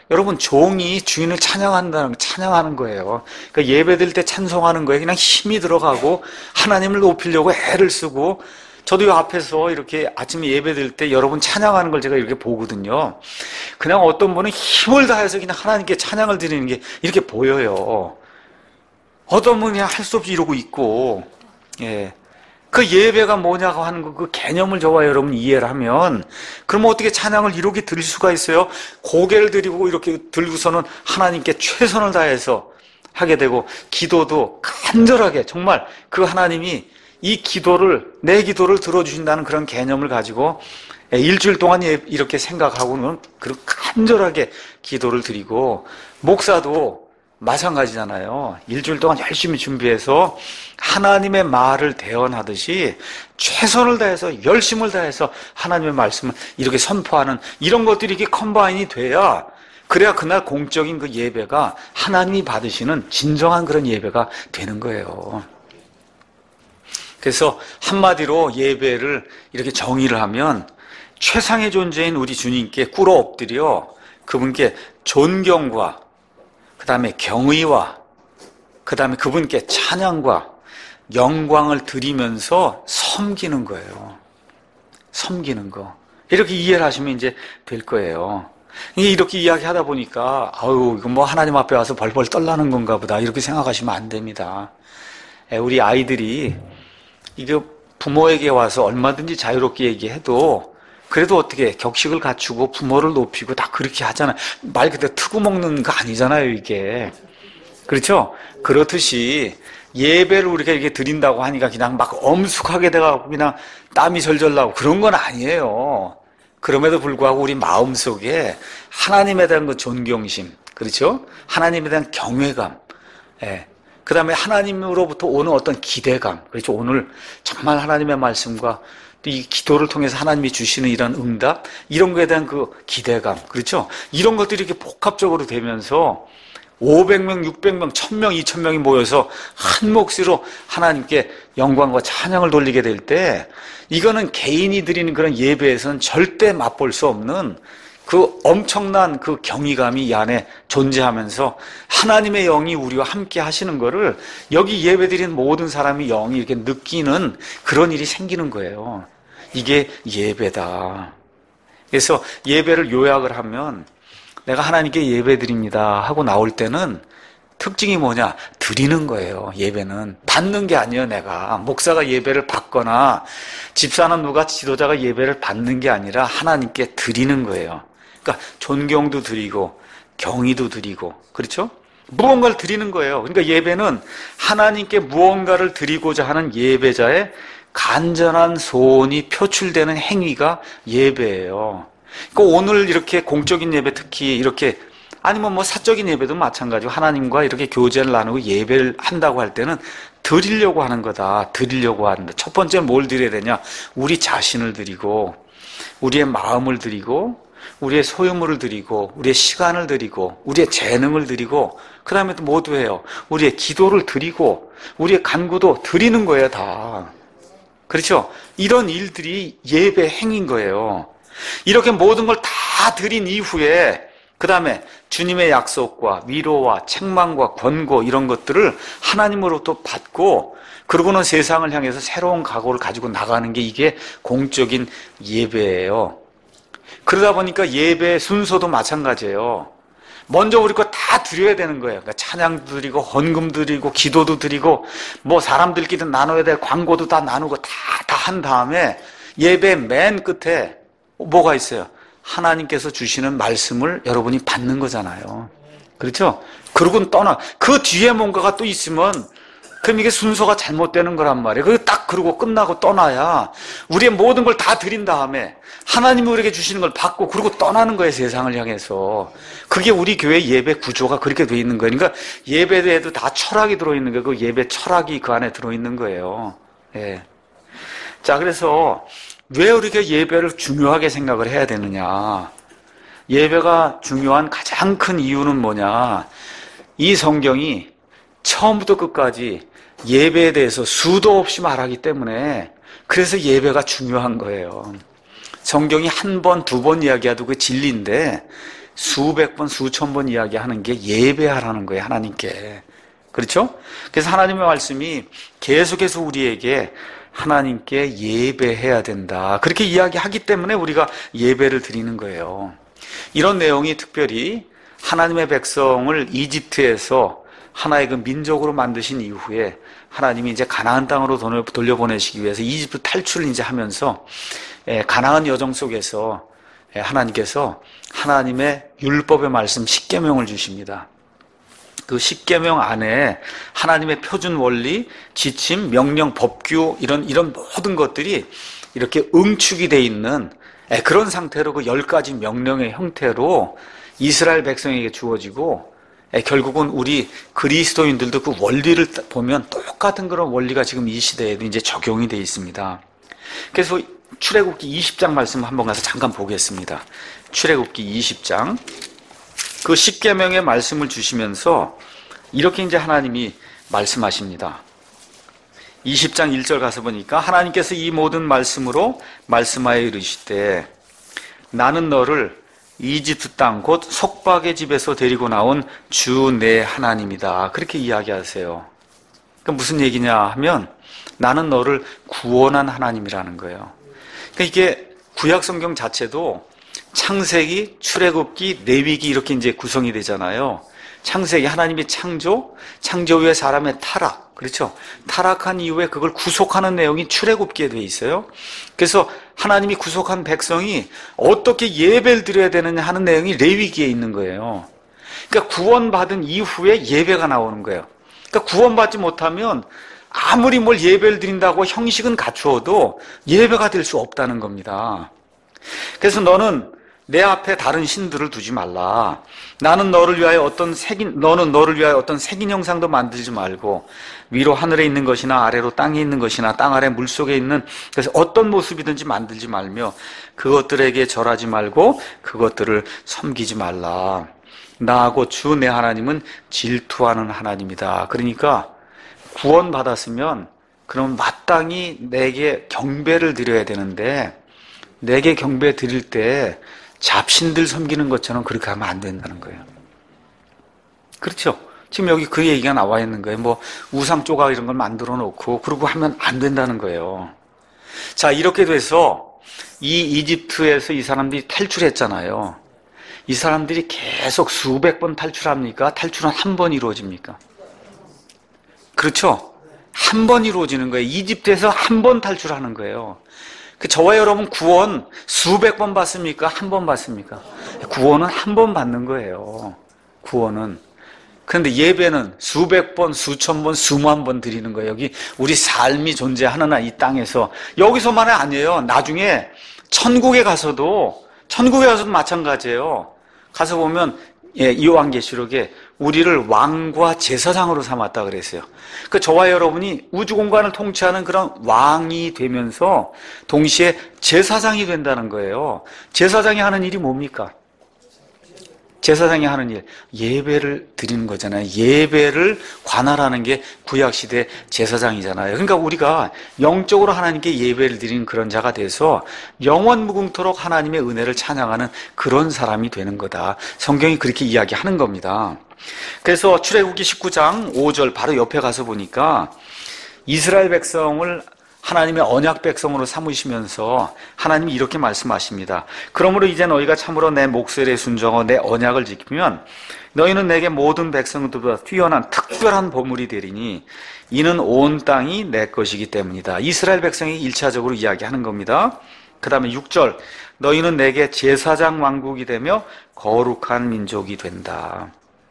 여러분, 종이 주인을 찬양하는 거예요. 그러니까 예배 드릴 때 찬송하는 거에 그냥 힘이 들어가고 하나님을 높이려고 애를 쓰고, 저도 이 앞에서 이렇게 아침에 예배 드릴 때 여러분 찬양하는 걸 제가 이렇게 보거든요. 그냥 어떤 분은 힘을 다해서 그냥 하나님께 찬양을 드리는 게 이렇게 보여요. 어떤 분이 그냥 할 수 없이 이러고 있고, 예. 그 예배가 뭐냐고 하는 그 개념을 저와 여러분 이해를 하면, 그러면 어떻게 찬양을 이렇게 드릴 수가 있어요? 고개를 들이고 이렇게 들고서는 하나님께 최선을 다해서 하게 되고, 기도도 간절하게 정말 그 하나님이 이 기도를, 내 기도를 들어주신다는 그런 개념을 가지고 일주일 동안 이렇게 생각하고는 그렇게 간절하게 기도를 드리고, 목사도 마찬가지잖아요. 일주일 동안 열심히 준비해서 하나님의 말을 대언하듯이 최선을 다해서 열심을 다해서 하나님의 말씀을 이렇게 선포하는 이런 것들이 이렇게 컴바인이 돼야, 그래야 그날 공적인 그 예배가 하나님이 받으시는 진정한 그런 예배가 되는 거예요. 그래서 한마디로 예배를 이렇게 정의를 하면, 최상의 존재인 우리 주님께 꿇어 엎드려 그분께 존경과 그 다음에 경의와 그 다음에 그분께 찬양과 영광을 드리면서 섬기는 거예요. 섬기는 거. 이렇게 이해를 하시면 이제 될 거예요. 이렇게 이야기하다 보니까 아유, 이거 뭐 하나님 앞에 와서 벌벌 떨라는 건가 보다 이렇게 생각하시면 안 됩니다. 우리 아이들이 이게 부모에게 와서 얼마든지 자유롭게 얘기해도 그래도 어떻게 격식을 갖추고 부모를 높이고 다 그렇게 하잖아요. 말 그대로 트고 먹는 거 아니잖아요, 이게. 그렇죠? 그렇듯이 예배를 우리가 이렇게 드린다고 하니까 그냥 막 엄숙하게 돼가지고 그냥 땀이 절절 나고 그런 건 아니에요. 그럼에도 불구하고 우리 마음속에 하나님에 대한 그 존경심, 그렇죠? 하나님에 대한 경외감, 예. 그 다음에 하나님으로부터 오는 어떤 기대감, 그렇죠? 오늘 정말 하나님의 말씀과 또 이 기도를 통해서 하나님이 주시는 이런 응답, 이런 거에 대한 그 기대감, 그렇죠? 이런 것들이 이렇게 복합적으로 되면서 500명, 600명, 1000명, 2000명이 모여서 한 몫으로 하나님께 영광과 찬양을 돌리게 될 때, 이거는 개인이 드리는 그런 예배에서는 절대 맛볼 수 없는 그 엄청난 그 경이감이 이 안에 존재하면서 하나님의 영이 우리와 함께 하시는 거를 여기 예배드리는 모든 사람이 영이 이렇게 느끼는 그런 일이 생기는 거예요. 이게 예배다. 그래서 예배를 요약을 하면, 내가 하나님께 예배드립니다 하고 나올 때는 특징이 뭐냐? 드리는 거예요. 예배는 받는 게 아니에요. 내가 목사가 예배를 받거나 집사나 누가 지도자가 예배를 받는 게 아니라 하나님께 드리는 거예요. 그러니까 존경도 드리고 경의도 드리고, 그렇죠? 무언가를 드리는 거예요. 그러니까 예배는 하나님께 무언가를 드리고자 하는 예배자의 간절한 소원이 표출되는 행위가 예배예요. 그러니까 오늘 이렇게 공적인 예배, 특히 이렇게, 아니면 뭐 사적인 예배도 마찬가지고 하나님과 이렇게 교제를 나누고 예배를 한다고 할 때는 드리려고 하는 거다. 드리려고 하는데 첫 번째 뭘 드려야 되냐? 우리 자신을 드리고, 우리의 마음을 드리고, 우리의 소유물을 드리고, 우리의 시간을 드리고, 우리의 재능을 드리고, 그 다음에 또 뭐도 해요? 우리의 기도를 드리고, 우리의 간구도 드리는 거예요, 다. 그렇죠? 이런 일들이 예배 행인 거예요. 이렇게 모든 걸 다 드린 이후에 그 다음에 주님의 약속과 위로와 책망과 권고 이런 것들을 하나님으로부터 받고, 그러고는 세상을 향해서 새로운 각오를 가지고 나가는 게 이게 공적인 예배예요. 그러다 보니까 예배 순서도 마찬가지예요. 먼저 우리 거 다 드려야 되는 거예요. 그러니까 찬양도 드리고 헌금 드리고 기도도 드리고 뭐 사람들끼리 나눠야 될 광고도 다 나누고 다 한 다음에 예배 맨 끝에 뭐가 있어요? 하나님께서 주시는 말씀을 여러분이 받는 거잖아요. 그렇죠? 그러고는 떠나. 그 뒤에 뭔가가 또 있으면 그럼 이게 순서가 잘못되는 거란 말이에요. 그리고 딱 그러고 끝나고 떠나야 우리의 모든 걸 다 드린 다음에 하나님이 우리에게 주시는 걸 받고 그러고 떠나는 거예요, 세상을 향해서. 그게 우리 교회 예배 구조가 그렇게 돼 있는 거예요. 그러니까 예배에도 다 철학이 들어있는 거예요. 그 예배 철학이 그 안에 들어있는 거예요. 예. 자, 그래서 왜 우리가 예배를 중요하게 생각을 해야 되느냐? 예배가 중요한 가장 큰 이유는 뭐냐? 이 성경이 처음부터 끝까지 예배에 대해서 수도 없이 말하기 때문에, 그래서 예배가 중요한 거예요. 성경이 한 번, 두 번 이야기해도 그 진리인데, 수백 번, 수천 번 이야기하는 게 예배하라는 거예요, 하나님께. 그렇죠? 그래서 하나님의 말씀이 계속해서 우리에게 하나님께 예배해야 된다. 그렇게 이야기하기 때문에 우리가 예배를 드리는 거예요. 이런 내용이 특별히 하나님의 백성을 이집트에서 하나의 그 민족으로 만드신 이후에 하나님이 이제 가나안 땅으로 돌려보내시기 위해서 이집트 탈출을 이제 하면서 가나안 여정 속에서 하나님께서 하나님의 율법의 말씀 십계명을 주십니다. 그 십계명 안에 하나님의 표준 원리, 지침, 명령, 법규 이런 모든 것들이 이렇게 응축이 돼 있는 그런 상태로 그 10가지 명령의 형태로 이스라엘 백성에게 주어지고 결국은 우리 그리스도인들도 그 원리를 보면 똑같은 그런 원리가 지금 이 시대에도 이제 적용이 돼 있습니다. 그래서 출애굽기 20장 말씀 한번 가서 잠깐 보겠습니다. 출애굽기 20장. 그 십계명의 말씀을 주시면서 이렇게 이제 하나님이 말씀하십니다. 20장 1절 가서 보니까 하나님께서 이 모든 말씀으로 말씀하여 이르시되 나는 너를 이집트 땅 곧 속박의 집에서 데리고 나온 주 내 하나님이다. 그렇게 이야기하세요. 그러니까 무슨 얘기냐 하면 나는 너를 구원한 하나님이라는 거예요. 그러니까 이게 구약 성경 자체도 창세기, 출애굽기, 레위기 이렇게 이제 구성이 되잖아요. 창세기 하나님의 창조 후에 사람의 타락, 그렇죠? 타락한 이후에 그걸 구속하는 내용이 출애굽기에 돼 있어요. 그래서 하나님이 구속한 백성이 어떻게 예배를 드려야 되느냐 하는 내용이 레위기에 있는 거예요. 그러니까 구원받은 이후에 예배가 나오는 거예요. 그러니까 구원받지 못하면 아무리 뭘 예배를 드린다고 형식은 갖추어도 예배가 될 수 없다는 겁니다. 그래서 너는 내 앞에 다른 신들을 두지 말라. 너는 너를 위하여 어떤 색인 형상도 만들지 말고 위로 하늘에 있는 것이나 아래로 땅에 있는 것이나 땅 아래 물속에 있는 그래서 어떤 모습이든지 만들지 말며 그것들에게 절하지 말고 그것들을 섬기지 말라. 나하고 주 내 하나님은 질투하는 하나님이다. 그러니까 구원받았으면 그럼 마땅히 내게 경배를 드려야 되는데 내게 경배 드릴 때 잡신들 섬기는 것처럼 그렇게 하면 안 된다는 거예요. 그렇죠? 지금 여기 그 얘기가 나와 있는 거예요. 뭐 우상 조각 이런 걸 만들어 놓고 그러고 하면 안 된다는 거예요. 자, 이렇게 돼서 이 이집트에서 이 사람들이 탈출했잖아요. 이 사람들이 계속 수백 번 탈출합니까? 탈출은 한 번 이루어집니까? 그렇죠? 한 번 이루어지는 거예요. 이집트에서 한 번 탈출하는 거예요. 저와 여러분 구원 수백 번 받습니까? 한 번 받습니까? 구원은 한 번 받는 거예요. 구원은. 그런데 예배는 수백 번, 수천 번, 수만 번 드리는 거예요. 여기 우리 삶이 존재하는 이 땅에서. 여기서만이 아니에요. 나중에 천국에 가서도 마찬가지예요. 가서 보면 요한계시록에 우리를 왕과 제사장으로 삼았다 그랬어요. 그 저와 여러분이 우주 공간을 통치하는 그런 왕이 되면서 동시에 제사장이 된다는 거예요. 제사장이 하는 일이 뭡니까? 제사장이 하는 일, 예배를 드리는 거잖아요. 예배를 관할하는 게 구약시대 제사장이잖아요. 그러니까 우리가 영적으로 하나님께 예배를 드리는 그런 자가 돼서 영원무궁토록 하나님의 은혜를 찬양하는 그런 사람이 되는 거다. 성경이 그렇게 이야기하는 겁니다. 그래서 출애굽기 19장 5절 바로 옆에 가서 보니까 이스라엘 백성을 하나님의 언약 백성으로 삼으시면서 하나님이 이렇게 말씀하십니다. 그러므로 이제 너희가 참으로 내 목소리에 순종하고 내 언약을 지키면 너희는 내게 모든 백성들보다 뛰어난 특별한 보물이 되리니 이는 온 땅이 내 것이기 때문이다. 이스라엘 백성이 1차적으로 이야기하는 겁니다. 그 다음에 6절 너희는 내게 제사장 왕국이 되며 거룩한 민족이 된다.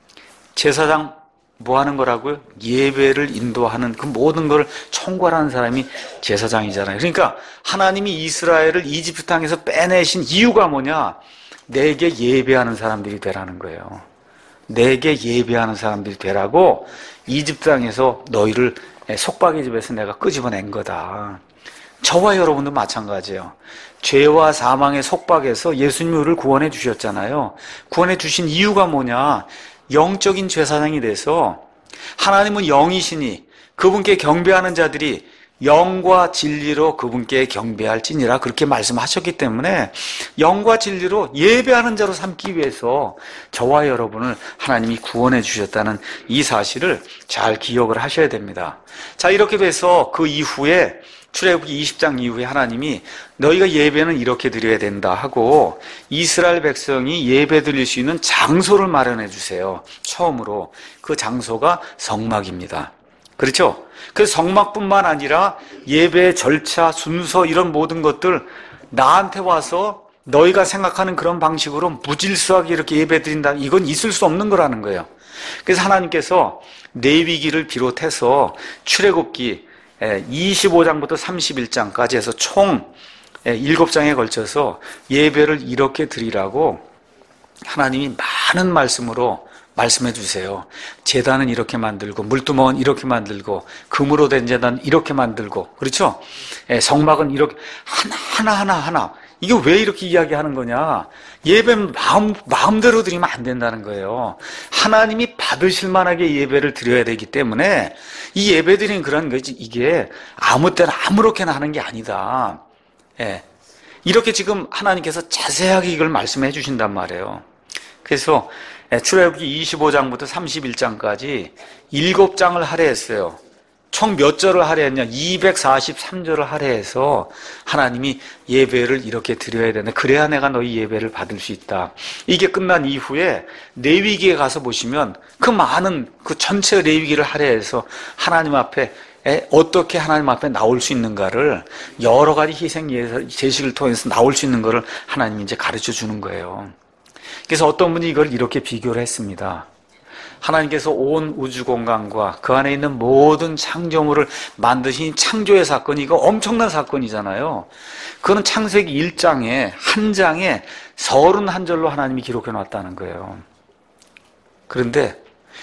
제사장 뭐 하는 거라고요? 예배를 인도하는 그 모든 걸 총괄하는 사람이 제사장이잖아요. 그러니까 하나님이 이스라엘을 이집트 땅에서 빼내신 이유가 뭐냐? 내게 예배하는 사람들이 되라는 거예요. 내게 예배하는 사람들이 되라고 이집트 땅에서 너희를 속박의 집에서 내가 끄집어낸 거다. 저와 여러분도 마찬가지예요. 죄와 사망의 속박에서 예수님이 우리를 구원해 주셨잖아요. 구원해 주신 이유가 뭐냐? 영적인 제사장이 돼서 하나님은 영이시니 그분께 경배하는 자들이 영과 진리로 그분께 경배할지니라 그렇게 말씀하셨기 때문에 영과 진리로 예배하는 자로 삼기 위해서 저와 여러분을 하나님이 구원해 주셨다는 이 사실을 잘 기억을 하셔야 됩니다. 자, 이렇게 돼서 그 이후에 출애굽기 20장 이후에 하나님이 너희가 예배는 이렇게 드려야 된다 하고 이스라엘 백성이 예배 드릴 수 있는 장소를 마련해 주세요. 처음으로 그 장소가 성막입니다. 그렇죠? 그래서 성막뿐만 아니라 예배의 절차, 순서 이런 모든 것들 나한테 와서 너희가 생각하는 그런 방식으로 무질서하게 이렇게 예배 드린다. 이건 있을 수 없는 거라는 거예요. 그래서 하나님께서 레위기를 비롯해서 출애굽기 25장부터 31장까지 해서 총 7장에 걸쳐서 예배를 이렇게 드리라고 하나님이 많은 말씀으로 말씀해 주세요. 제단은 이렇게 만들고 물두멍은 이렇게 만들고 금으로 된 제단 이렇게 만들고 그렇죠? 성막은 이렇게 하나 이게 왜 이렇게 이야기하는 거냐? 예배는 마음대로 드리면 안 된다는 거예요. 하나님이 받으실 만하게 예배를 드려야 되기 때문에 이 예배 드리는 그런 거지 이게 아무 때나 아무렇게나 하는 게 아니다. 이렇게 지금 하나님께서 자세하게 이걸 말씀해 주신단 말이에요. 그래서 출애굽기 25장부터 31장까지 7장을 할애했어요. 총 몇 절을 할애했냐? 243절을 할애해서 하나님이 예배를 이렇게 드려야 된다. 그래야 내가 너희 예배를 받을 수 있다. 이게 끝난 이후에 레위기에 가서 보시면 그 많은 그 전체 레위기를 할애해서 하나님 앞에 어떻게 하나님 앞에 나올 수 있는가를 여러 가지 희생 제식을 통해서 나올 수 있는 거를 하나님이 이제 가르쳐 주는 거예요. 그래서 어떤 분이 이걸 이렇게 비교를 했습니다. 하나님께서 온 우주 공간과 그 안에 있는 모든 창조물을 만드신 창조의 사건이 이거 엄청난 사건이잖아요. 그거는 창세기 1장에 한 장에 31절로 하나님이 기록해 놨다는 거예요. 그런데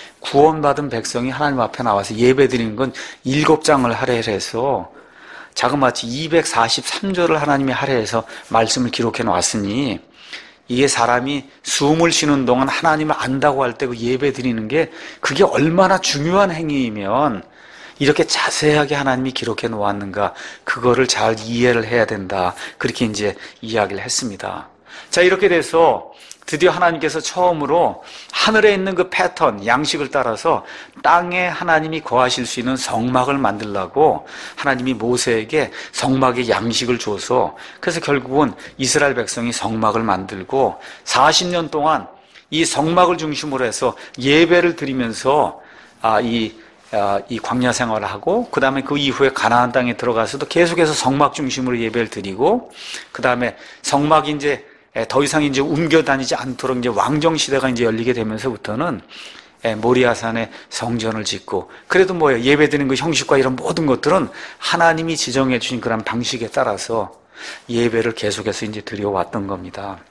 구원받은 백성이 하나님 앞에 나와서 예배드리는 건 7장을 할애해서 자그마치 243절을 하나님이 할애해서 말씀을 기록해 놨으니 이게 사람이 숨을 쉬는 동안 하나님을 안다고 할 때 그 예배 드리는 게 그게 얼마나 중요한 행위이면 이렇게 자세하게 하나님이 기록해 놓았는가 그거를 잘 이해를 해야 된다. 그렇게 이제 이야기를 했습니다. 자, 이렇게 돼서 드디어 하나님께서 처음으로 하늘에 있는 그 패턴, 양식을 따라서 땅에 하나님이 거하실 수 있는 성막을 만들라고 하나님이 모세에게 성막의 양식을 줘서 그래서 결국은 이스라엘 백성이 성막을 만들고 40년 동안 이 성막을 중심으로 해서 예배를 드리면서 이 광야 생활을 하고 그 다음에 그 이후에 가나안 땅에 들어가서도 계속해서 성막 중심으로 예배를 드리고 그 다음에 성막이 이제 더 이상 이제 옮겨 다니지 않도록 이제 왕정 시대가 이제 열리게 되면서부터는 모리아산에 성전을 짓고 그래도 뭐예요? 예배드리는 그 형식과 이런 모든 것들은 하나님이 지정해 주신 그런 방식에 따라서 예배를 계속해서 이제 드려왔던 겁니다.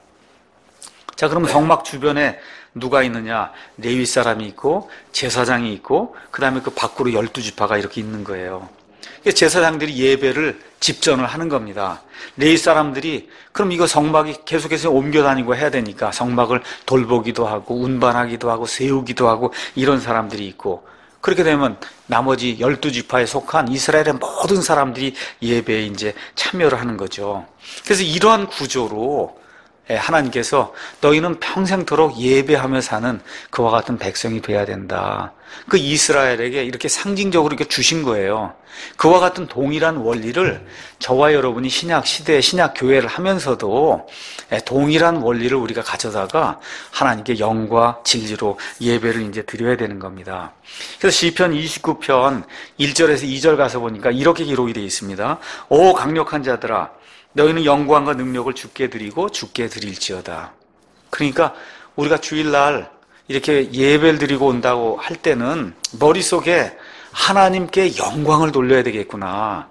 자, 그러면 성막 주변에 누가 있느냐? 레위 사람이 있고 제사장이 있고 그 다음에 그 밖으로 12지파가 이렇게 있는 거예요. 제사장들이 예배를 집전을 하는 겁니다. 레위 사람들이 그럼 이거 성막이 계속해서 옮겨 다니고 해야 되니까 성막을 돌보기도 하고 운반하기도 하고 세우기도 하고 이런 사람들이 있고 그렇게 되면 나머지 12지파에 속한 이스라엘의 모든 사람들이 예배에 이제 참여를 하는 거죠. 그래서 이러한 구조로 하나님께서 너희는 평생토록 예배하며 사는 그와 같은 백성이 돼야 된다. 그 이스라엘에게 이렇게 상징적으로 이렇게 주신 거예요. 그와 같은 동일한 원리를 저와 여러분이 신약 시대에 신약 교회를 하면서도 동일한 원리를 우리가 가져다가 하나님께 영과 진리로 예배를 이제 드려야 되는 겁니다. 그래서 시편 29편 1절에서 2절 가서 보니까 이렇게 기록이 되어 있습니다. 오 강력한 자들아 너희는 영광과 능력을 주께 드리고 주께 드릴지어다. 그러니까 우리가 주일날 이렇게 예배를 드리고 온다고 할 때는 머릿속에 하나님께 영광을 돌려야 되겠구나.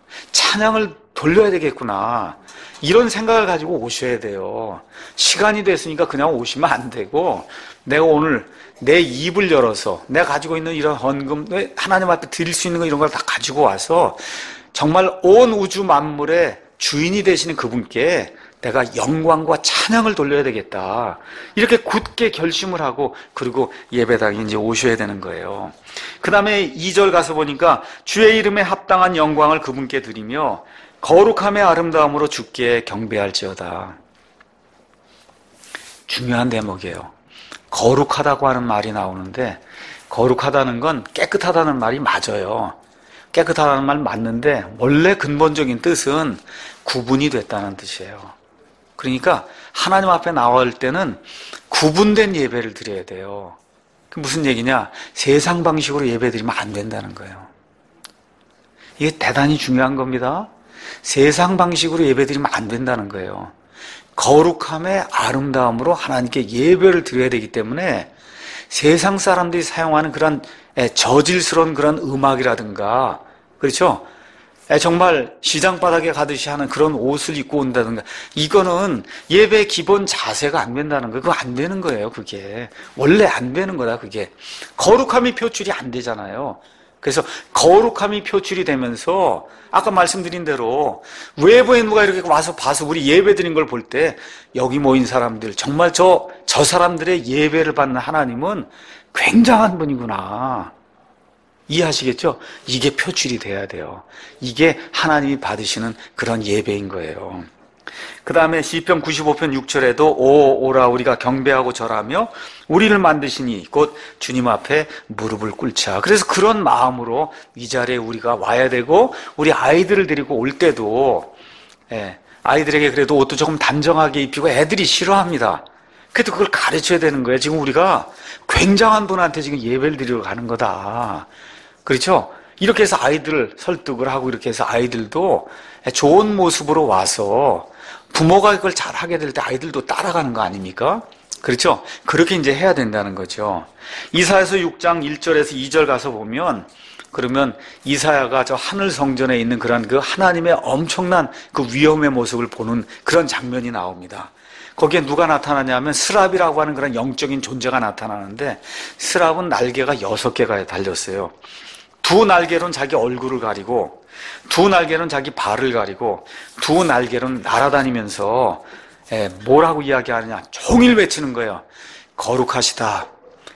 찬양을 돌려야 되겠구나. 이런 생각을 가지고 오셔야 돼요. 시간이 됐으니까 그냥 오시면 안 되고 내가 오늘 내 입을 열어서 내가 가지고 있는 이런 헌금, 하나님 앞에 드릴 수 있는 거 이런 걸 다 가지고 와서 정말 온 우주 만물의 주인이 되시는 그분께 내가 영광과 찬양을 돌려야 되겠다. 이렇게 굳게 결심을 하고 그리고 예배당에 이제 오셔야 되는 거예요. 그 다음에 2절 가서 보니까 주의 이름에 합당한 영광을 그분께 드리며 거룩함의 아름다움으로 주께 경배할지어다. 중요한 대목이에요. 거룩하다고 하는 말이 나오는데 거룩하다는 건 깨끗하다는 말이 맞아요. 깨끗하다는 말 맞는데 원래 근본적인 뜻은 구분이 됐다는 뜻이에요. 그러니까 하나님 앞에 나올 때는 구분된 예배를 드려야 돼요. 그 무슨 얘기냐? 세상 방식으로 예배 드리면 안 된다는 거예요. 이게 대단히 중요한 겁니다. 세상 방식으로 예배 드리면 안 된다는 거예요. 거룩함의 아름다움으로 하나님께 예배를 드려야 되기 때문에 세상 사람들이 사용하는 그런 저질스러운 그런 음악이라든가, 그렇죠? 정말 시장 바닥에 가듯이 하는 그런 옷을 입고 온다든가, 이거는 예배의 기본 자세가 안 된다는 거예요. 그거 안 되는 거예요, 그게. 원래 안 되는 거다, 그게. 거룩함이 표출이 안 되잖아요. 그래서 거룩함이 표출이 되면서 아까 말씀드린 대로 외부에 누가 이렇게 와서 봐서 우리 예배 드린 걸 볼 때 여기 모인 사람들, 정말 저 사람들의 예배를 받는 하나님은 굉장한 분이구나. 이해하시겠죠? 이게 표출이 돼야 돼요. 이게 하나님이 받으시는 그런 예배인 거예요. 그 다음에 시편 95편 6절에도 오라 우리가 경배하고 절하며 우리를 만드시니 곧 주님 앞에 무릎을 꿇자. 그래서 그런 마음으로 이 자리에 우리가 와야 되고 우리 아이들을 데리고 올 때도 아이들에게 그래도 옷도 조금 단정하게 입히고 애들이 싫어합니다. 그래도 그걸 가르쳐야 되는 거예요. 지금 우리가 굉장한 분한테 지금 예배를 드리러 가는 거다. 그렇죠? 이렇게 해서 아이들을 설득을 하고 이렇게 해서 아이들도 좋은 모습으로 와서 부모가 그걸 잘하게 될 때 아이들도 따라가는 거 아닙니까? 그렇죠? 그렇게 이제 해야 된다는 거죠. 이사야서 6장 1절에서 2절 가서 보면 그러면 이사야가 저 하늘 성전에 있는 그런 그 하나님의 엄청난 그 위엄의 모습을 보는 그런 장면이 나옵니다. 거기에 누가 나타나냐면 스랍이라고 하는 그런 영적인 존재가 나타나는데 스랍은 날개가 6개가 달렸어요. 두 날개로는 자기 얼굴을 가리고 두 날개로는 자기 발을 가리고 두 날개로는 날아다니면서 뭐라고 이야기하느냐 종일 외치는 거예요. 거룩하시다,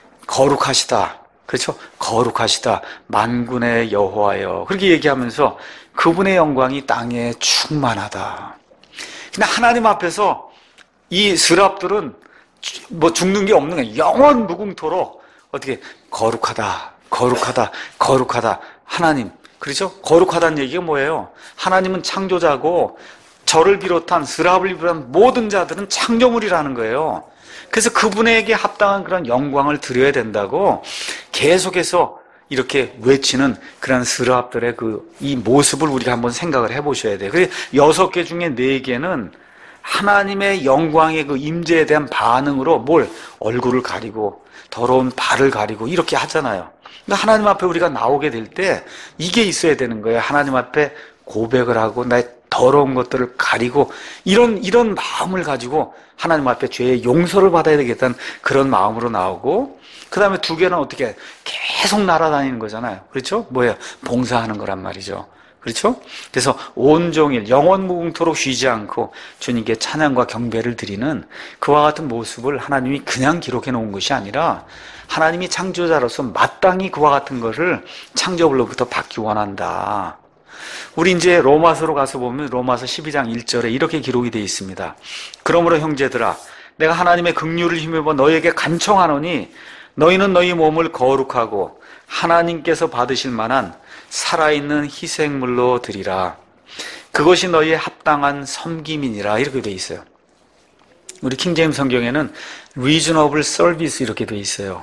거룩하시다. 그렇죠? 거룩하시다 만군의 여호와여. 그렇게 얘기하면서 그분의 영광이 땅에 충만하다. 근데 하나님 앞에서 이 스랍들은 뭐 죽는 게 없는 거예요. 영원 무궁토록 어떻게 거룩하다, 거룩하다, 거룩하다. 하나님, 그렇죠? 거룩하다는 얘기가 뭐예요? 하나님은 창조자고 저를 비롯한 스랍을 비롯한 모든 자들은 창조물이라는 거예요. 그래서 그분에게 합당한 그런 영광을 드려야 된다고 계속해서 이렇게 외치는 그런 스랍들의 이 모습을 우리가 한번 생각을 해보셔야 돼요. 그래서 6개 중에 4개는 하나님의 영광의 그 임재에 대한 반응으로 얼굴을 가리고 더러운 발을 가리고 이렇게 하잖아요. 그러니까 하나님 앞에 우리가 나오게 될 때 이게 있어야 되는 거예요. 하나님 앞에 고백을 하고 나의 더러운 것들을 가리고 이런 마음을 가지고 하나님 앞에 죄의 용서를 받아야 되겠다는 그런 마음으로 나오고, 그 다음에 2개는 어떻게 계속 날아다니는 거잖아요. 그렇죠? 뭐예요? 봉사하는 거란 말이죠. 그렇죠? 그래서 온종일 영원 무궁토록 쉬지 않고 주님께 찬양과 경배를 드리는 그와 같은 모습을 하나님이 그냥 기록해 놓은 것이 아니라 하나님이 창조자로서 마땅히 그와 같은 것을 창조물로부터 받기 원한다. 우리 이제 로마서로 가서 보면 로마서 12장 1절에 이렇게 기록이 되어 있습니다. 그러므로 형제들아 내가 하나님의 긍휼을 힘입어 너희에게 간청하노니 너희는 너희 몸을 거룩하고 하나님께서 받으실 만한 살아있는 희생물로 드리라. 그것이 너희의 합당한 섬김이니라. 이렇게 되어 있어요. 우리 킹제임스 성경에는 reasonable service 이렇게 되어 있어요.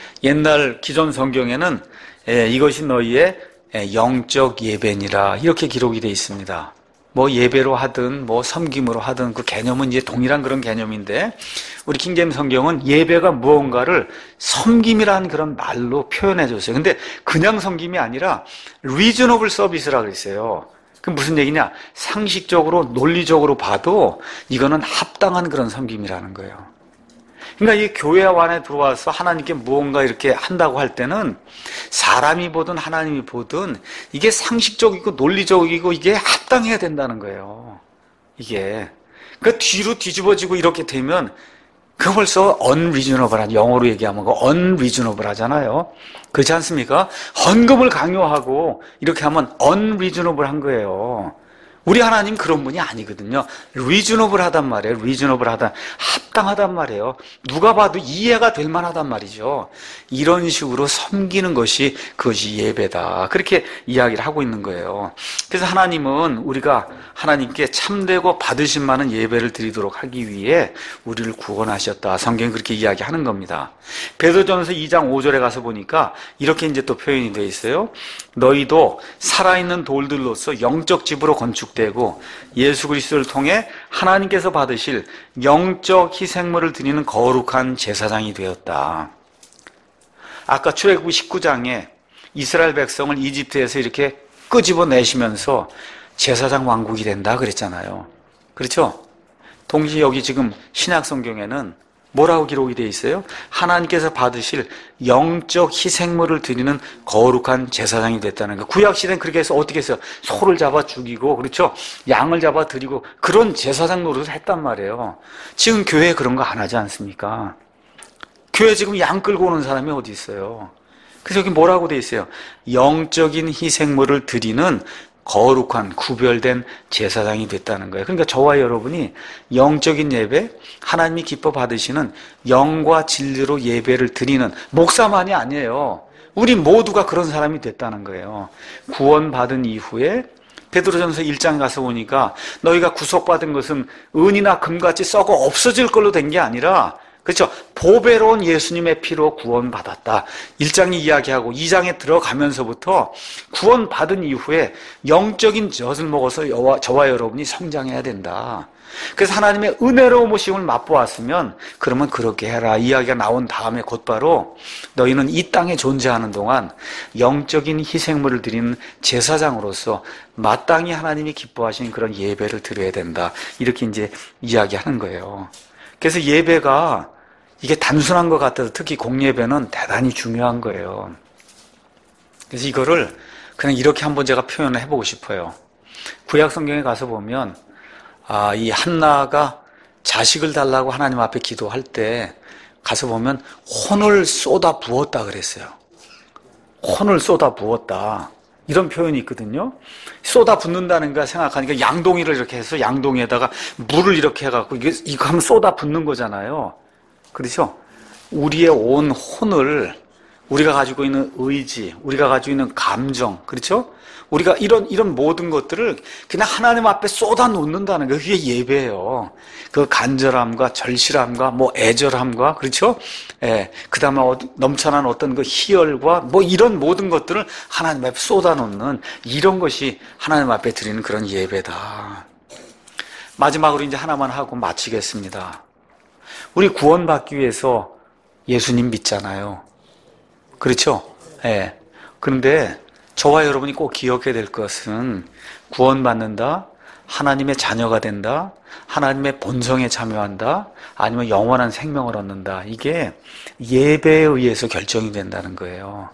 옛날 기존 성경에는 이것이 너희의 영적 예배니라 이렇게 기록이 되어 있습니다. 뭐 예배로 하든 뭐 섬김으로 하든 그 개념은 이제 동일한 그런 개념인데 우리 킹제임스 성경은 예배가 무언가를 섬김이라는 그런 말로 표현해 줬어요. 근데 그냥 섬김이 아니라 reasonable service라고 그랬어요. 그 무슨 얘기냐? 상식적으로 논리적으로 봐도 이거는 합당한 그런 섬김이라는 거예요. 그러니까 이 교회 안에 들어와서 하나님께 무언가 이렇게 한다고 할 때는 사람이 보든 하나님이 보든 이게 상식적이고 논리적이고 이게 합당해야 된다는 거예요. 이게. 그 뒤로 뒤집어지고 이렇게 되면 그 벌써 unreasonable한, 영어로 얘기하면 그 unreasonable 하잖아요. 그렇지 않습니까? 헌금을 강요하고 이렇게 하면 unreasonable 한 거예요. 우리 하나님 그런 분이 아니거든요. reasonable 하단 말이에요. reasonable 하단, 합당하단 말이에요. 누가 봐도 이해가 될 만하단 말이죠. 이런 식으로 섬기는 것이 그것이 예배다. 그렇게 이야기를 하고 있는 거예요. 그래서 하나님은 우리가 하나님께 참되고 받으실 만한 예배를 드리도록 하기 위해 우리를 구원하셨다. 성경은 그렇게 이야기하는 겁니다. 베드로전서 2장 5절에 가서 보니까 이렇게 이제 또 표현이 되어 있어요. 너희도 살아있는 돌들로서 영적 집으로 건축되고 예수 그리스도를 통해 하나님께서 받으실 영적 희생물을 드리는 거룩한 제사장이 되었다. 아까 출애굽기 19장에 이스라엘 백성을 이집트에서 이렇게 끄집어내시면서 제사장 왕국이 된다 그랬잖아요. 그렇죠? 동시에 여기 지금 신약 성경에는 뭐라고 기록이 되어 있어요? 하나님께서 받으실 영적 희생물을 드리는 거룩한 제사장이 됐다는 거예요. 구약시대는 그렇게 해서 어떻게 했어요? 소를 잡아 죽이고, 그렇죠? 양을 잡아 드리고 그런 제사장 노릇을 했단 말이에요. 지금 교회에 그런 거 안 하지 않습니까? 교회 지금 양 끌고 오는 사람이 어디 있어요? 그래서 여기 뭐라고 되어 있어요? 영적인 희생물을 드리는 거룩한 구별된 제사장이 됐다는 거예요. 그러니까 저와 여러분이 영적인 예배, 하나님이 기뻐 받으시는 영과 진리로 예배를 드리는 목사만이 아니에요. 우리 모두가 그런 사람이 됐다는 거예요. 구원받은 이후에 베드로전서 1장 가서 보니까 너희가 구속받은 것은 은이나 금같이 썩어 없어질 걸로 된 게 아니라, 그렇죠? 보배로운 예수님의 피로 구원받았다. 1장이 이야기하고 2장에 들어가면서부터 구원받은 이후에 영적인 젖을 먹어서 저와 여러분이 성장해야 된다. 그래서 하나님의 은혜로운 모심을 맛보았으면 그러면 그렇게 해라. 이야기가 나온 다음에 곧바로 너희는 이 땅에 존재하는 동안 영적인 희생물을 드리는 제사장으로서 마땅히 하나님이 기뻐하시는 그런 예배를 드려야 된다. 이렇게 이제 이야기하는 거예요. 그래서 예배가 이게 단순한 것 같아도 특히 공예배는 대단히 중요한 거예요. 그래서 이거를 그냥 이렇게 한번 제가 표현을 해보고 싶어요. 구약 성경에 가서 보면 이 한나가 자식을 달라고 하나님 앞에 기도할 때 가서 보면 혼을 쏟아 부었다 그랬어요. 혼을 쏟아 부었다. 이런 표현이 있거든요. 쏟아 붓는다는 거 생각하니까 양동이를 이렇게 해서 양동이에다가 물을 이렇게 해갖고 이거 하면 쏟아 붓는 거잖아요. 그렇죠? 우리의 온 혼을, 우리가 가지고 있는 의지, 우리가 가지고 있는 감정, 그렇죠? 우리가 이런 모든 것들을 그냥 하나님 앞에 쏟아 놓는다는 거, 그게 예배예요. 그 간절함과 절실함과 애절함과, 그렇죠? 예. 그 다음에 넘쳐난 어떤 그 희열과 이런 모든 것들을 하나님 앞에 쏟아 놓는 이런 것이 하나님 앞에 드리는 그런 예배다. 마지막으로 이제 하나만 하고 마치겠습니다. 우리 구원받기 위해서 예수님 믿잖아요. 그렇죠? 예. 그런데 저와 여러분이 꼭 기억해야 될 것은 구원받는다, 하나님의 자녀가 된다, 하나님의 본성에 참여한다, 아니면 영원한 생명을 얻는다. 이게 예배에 의해서 결정이 된다는 거예요.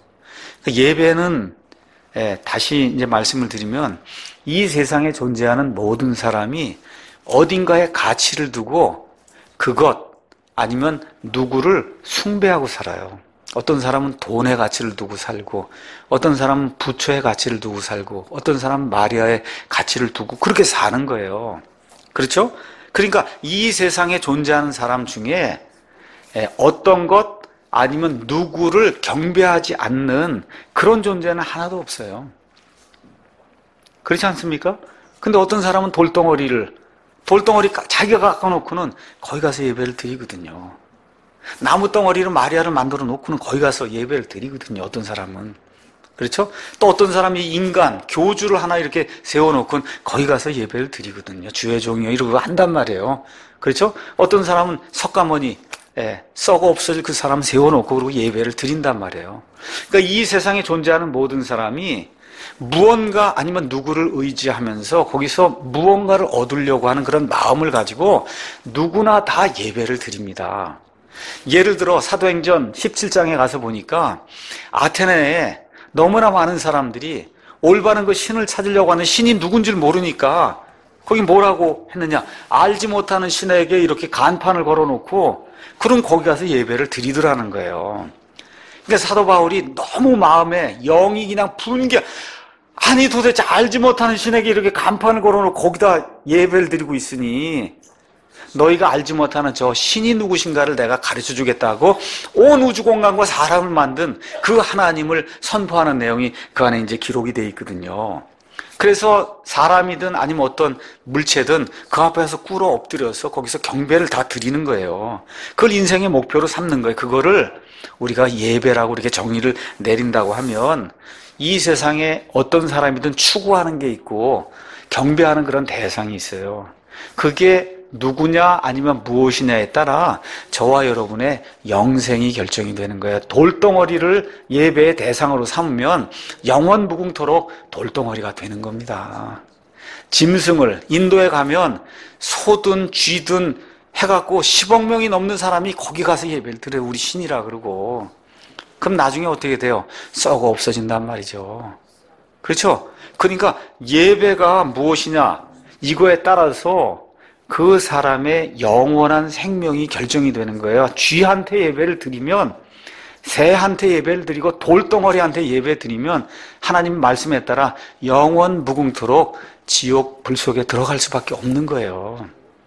예배는 다시 이제 말씀을 드리면 이 세상에 존재하는 모든 사람이 어딘가에 가치를 두고 그것 아니면 누구를 숭배하고 살아요. 어떤 사람은 돈의 가치를 두고 살고, 어떤 사람은 부처의 가치를 두고 살고, 어떤 사람은 마리아의 가치를 두고 그렇게 사는 거예요. 그렇죠? 그러니까 이 세상에 존재하는 사람 중에 어떤 것 아니면 누구를 경배하지 않는 그런 존재는 하나도 없어요. 그렇지 않습니까? 근데 어떤 사람은 돌덩어리 자기가 깎아놓고는 거기 가서 예배를 드리거든요. 나무 덩어리로 마리아를 만들어 놓고는 거기 가서 예배를 드리거든요. 어떤 사람은. 그렇죠? 또 어떤 사람이 인간, 교주를 하나 이렇게 세워놓고는 거기 가서 예배를 드리거든요. 주의 종이요. 이러고 한단 말이에요. 그렇죠? 어떤 사람은 석가모니, 썩어 없어질 그 사람 세워놓고 그러고 예배를 드린단 말이에요. 그러니까 이 세상에 존재하는 모든 사람이 무언가 아니면 누구를 의지하면서 거기서 무언가를 얻으려고 하는 그런 마음을 가지고 누구나 다 예배를 드립니다. 예를 들어 사도행전 17장에 가서 보니까 아테네에 너무나 많은 사람들이 올바른 그 신을 찾으려고 하는 신이 누군지를 모르니까 거기 뭐라고 했느냐? 알지 못하는 신에게 이렇게 간판을 걸어놓고 그럼 거기 가서 예배를 드리더라는 거예요. 그러니까 사도 바울이 너무 마음에 영이 그냥 분개, 아니 도대체 알지 못하는 신에게 이렇게 간판을 걸어놓고 거기다 예배를 드리고 있으니 너희가 알지 못하는 저 신이 누구신가를 내가 가르쳐 주겠다고 온 우주 공간과 사람을 만든 그 하나님을 선포하는 내용이 그 안에 이제 기록이 되어 있거든요. 그래서 사람이든 아니면 어떤 물체든 그 앞에서 꿇어 엎드려서 거기서 경배를 다 드리는 거예요. 그걸 인생의 목표로 삼는 거예요. 그거를 우리가 예배라고 이렇게 정의를 내린다고 하면 이 세상에 어떤 사람이든 추구하는 게 있고 경배하는 그런 대상이 있어요. 그게 누구냐 아니면 무엇이냐에 따라 저와 여러분의 영생이 결정이 되는 거예요. 돌덩어리를 예배의 대상으로 삼으면 영원 무궁토록 돌덩어리가 되는 겁니다. 짐승을 인도에 가면 소든 쥐든 해갖고 10억 명이 넘는 사람이 거기 가서 예배를 드려요. 우리 신이라 그러고. 그럼 나중에 어떻게 돼요? 썩어 없어진단 말이죠. 그렇죠? 그러니까 예배가 무엇이냐 이거에 따라서 그 사람의 영원한 생명이 결정이 되는 거예요. 쥐한테 예배를 드리면, 새한테 예배를 드리고 돌덩어리한테 예배 드리면 하나님 말씀에 따라 영원 무궁토록 지옥 불 속에 들어갈 수밖에 없는 거예요.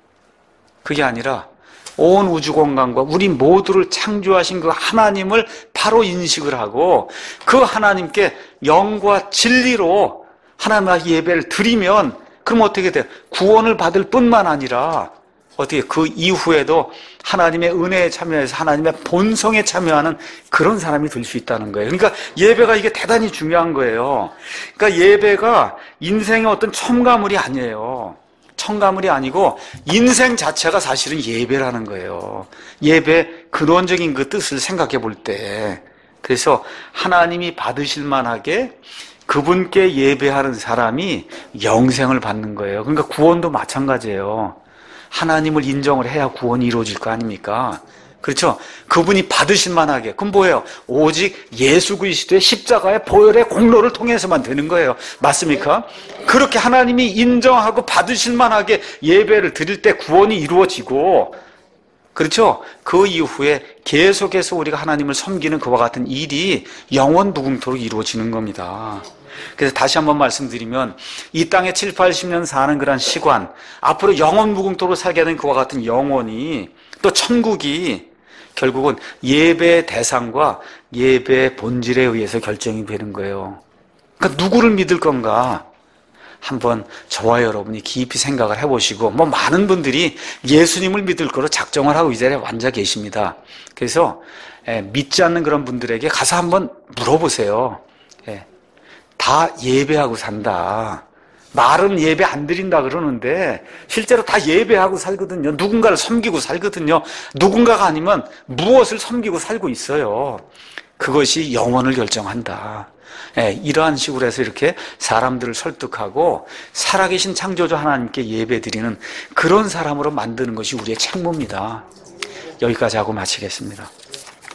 그게 아니라 온 우주 공간과 우리 모두를 창조하신 그 하나님을 바로 인식을 하고 그 하나님께 영과 진리로 하나님의 예배를 드리면 그럼 어떻게 돼요? 구원을 받을 뿐만 아니라 어떻게 그 이후에도 하나님의 은혜에 참여해서 하나님의 본성에 참여하는 그런 사람이 될 수 있다는 거예요. 그러니까 예배가 이게 대단히 중요한 거예요. 그러니까 예배가 인생의 어떤 첨가물이 아니에요. 첨가물이 아니고 인생 자체가 사실은 예배라는 거예요. 예배 근원적인 그 뜻을 생각해 볼 때 그래서 하나님이 받으실 만하게 그분께 예배하는 사람이 영생을 받는 거예요. 그러니까 구원도 마찬가지예요. 하나님을 인정을 해야 구원이 이루어질 거 아닙니까? 그렇죠? 그분이 받으실 만하게. 그럼 뭐예요? 오직 예수 그리스도의 십자가의 보혈의 공로를 통해서만 되는 거예요. 맞습니까? 그렇게 하나님이 인정하고 받으실 만하게 예배를 드릴 때 구원이 이루어지고 그렇죠? 그 이후에 계속해서 우리가 하나님을 섬기는 그와 같은 일이 영원 무궁토록 이루어지는 겁니다. 그래서 다시 한번 말씀드리면 이 땅에 7, 80년 사는 그런 시간 앞으로 영원 무궁토록 살게 된 그와 같은 영혼이 또 천국이 결국은 예배의 대상과 예배의 본질에 의해서 결정이 되는 거예요. 그러니까 누구를 믿을 건가? 한번 저와 여러분이 깊이 생각을 해보시고 많은 분들이 예수님을 믿을 거로 작정을 하고 이 자리에 앉아 계십니다. 그래서 믿지 않는 그런 분들에게 가서 한번 물어보세요. 다 예배하고 산다. 말은 예배 안 드린다 그러는데 실제로 다 예배하고 살거든요. 누군가를 섬기고 살거든요. 누군가가 아니면 무엇을 섬기고 살고 있어요. 그것이 영혼을 결정한다. 이러한 식으로 해서 이렇게 사람들을 설득하고 살아계신 창조주 하나님께 예배드리는 그런 사람으로 만드는 것이 우리의 책무입니다. 여기까지 하고 마치겠습니다.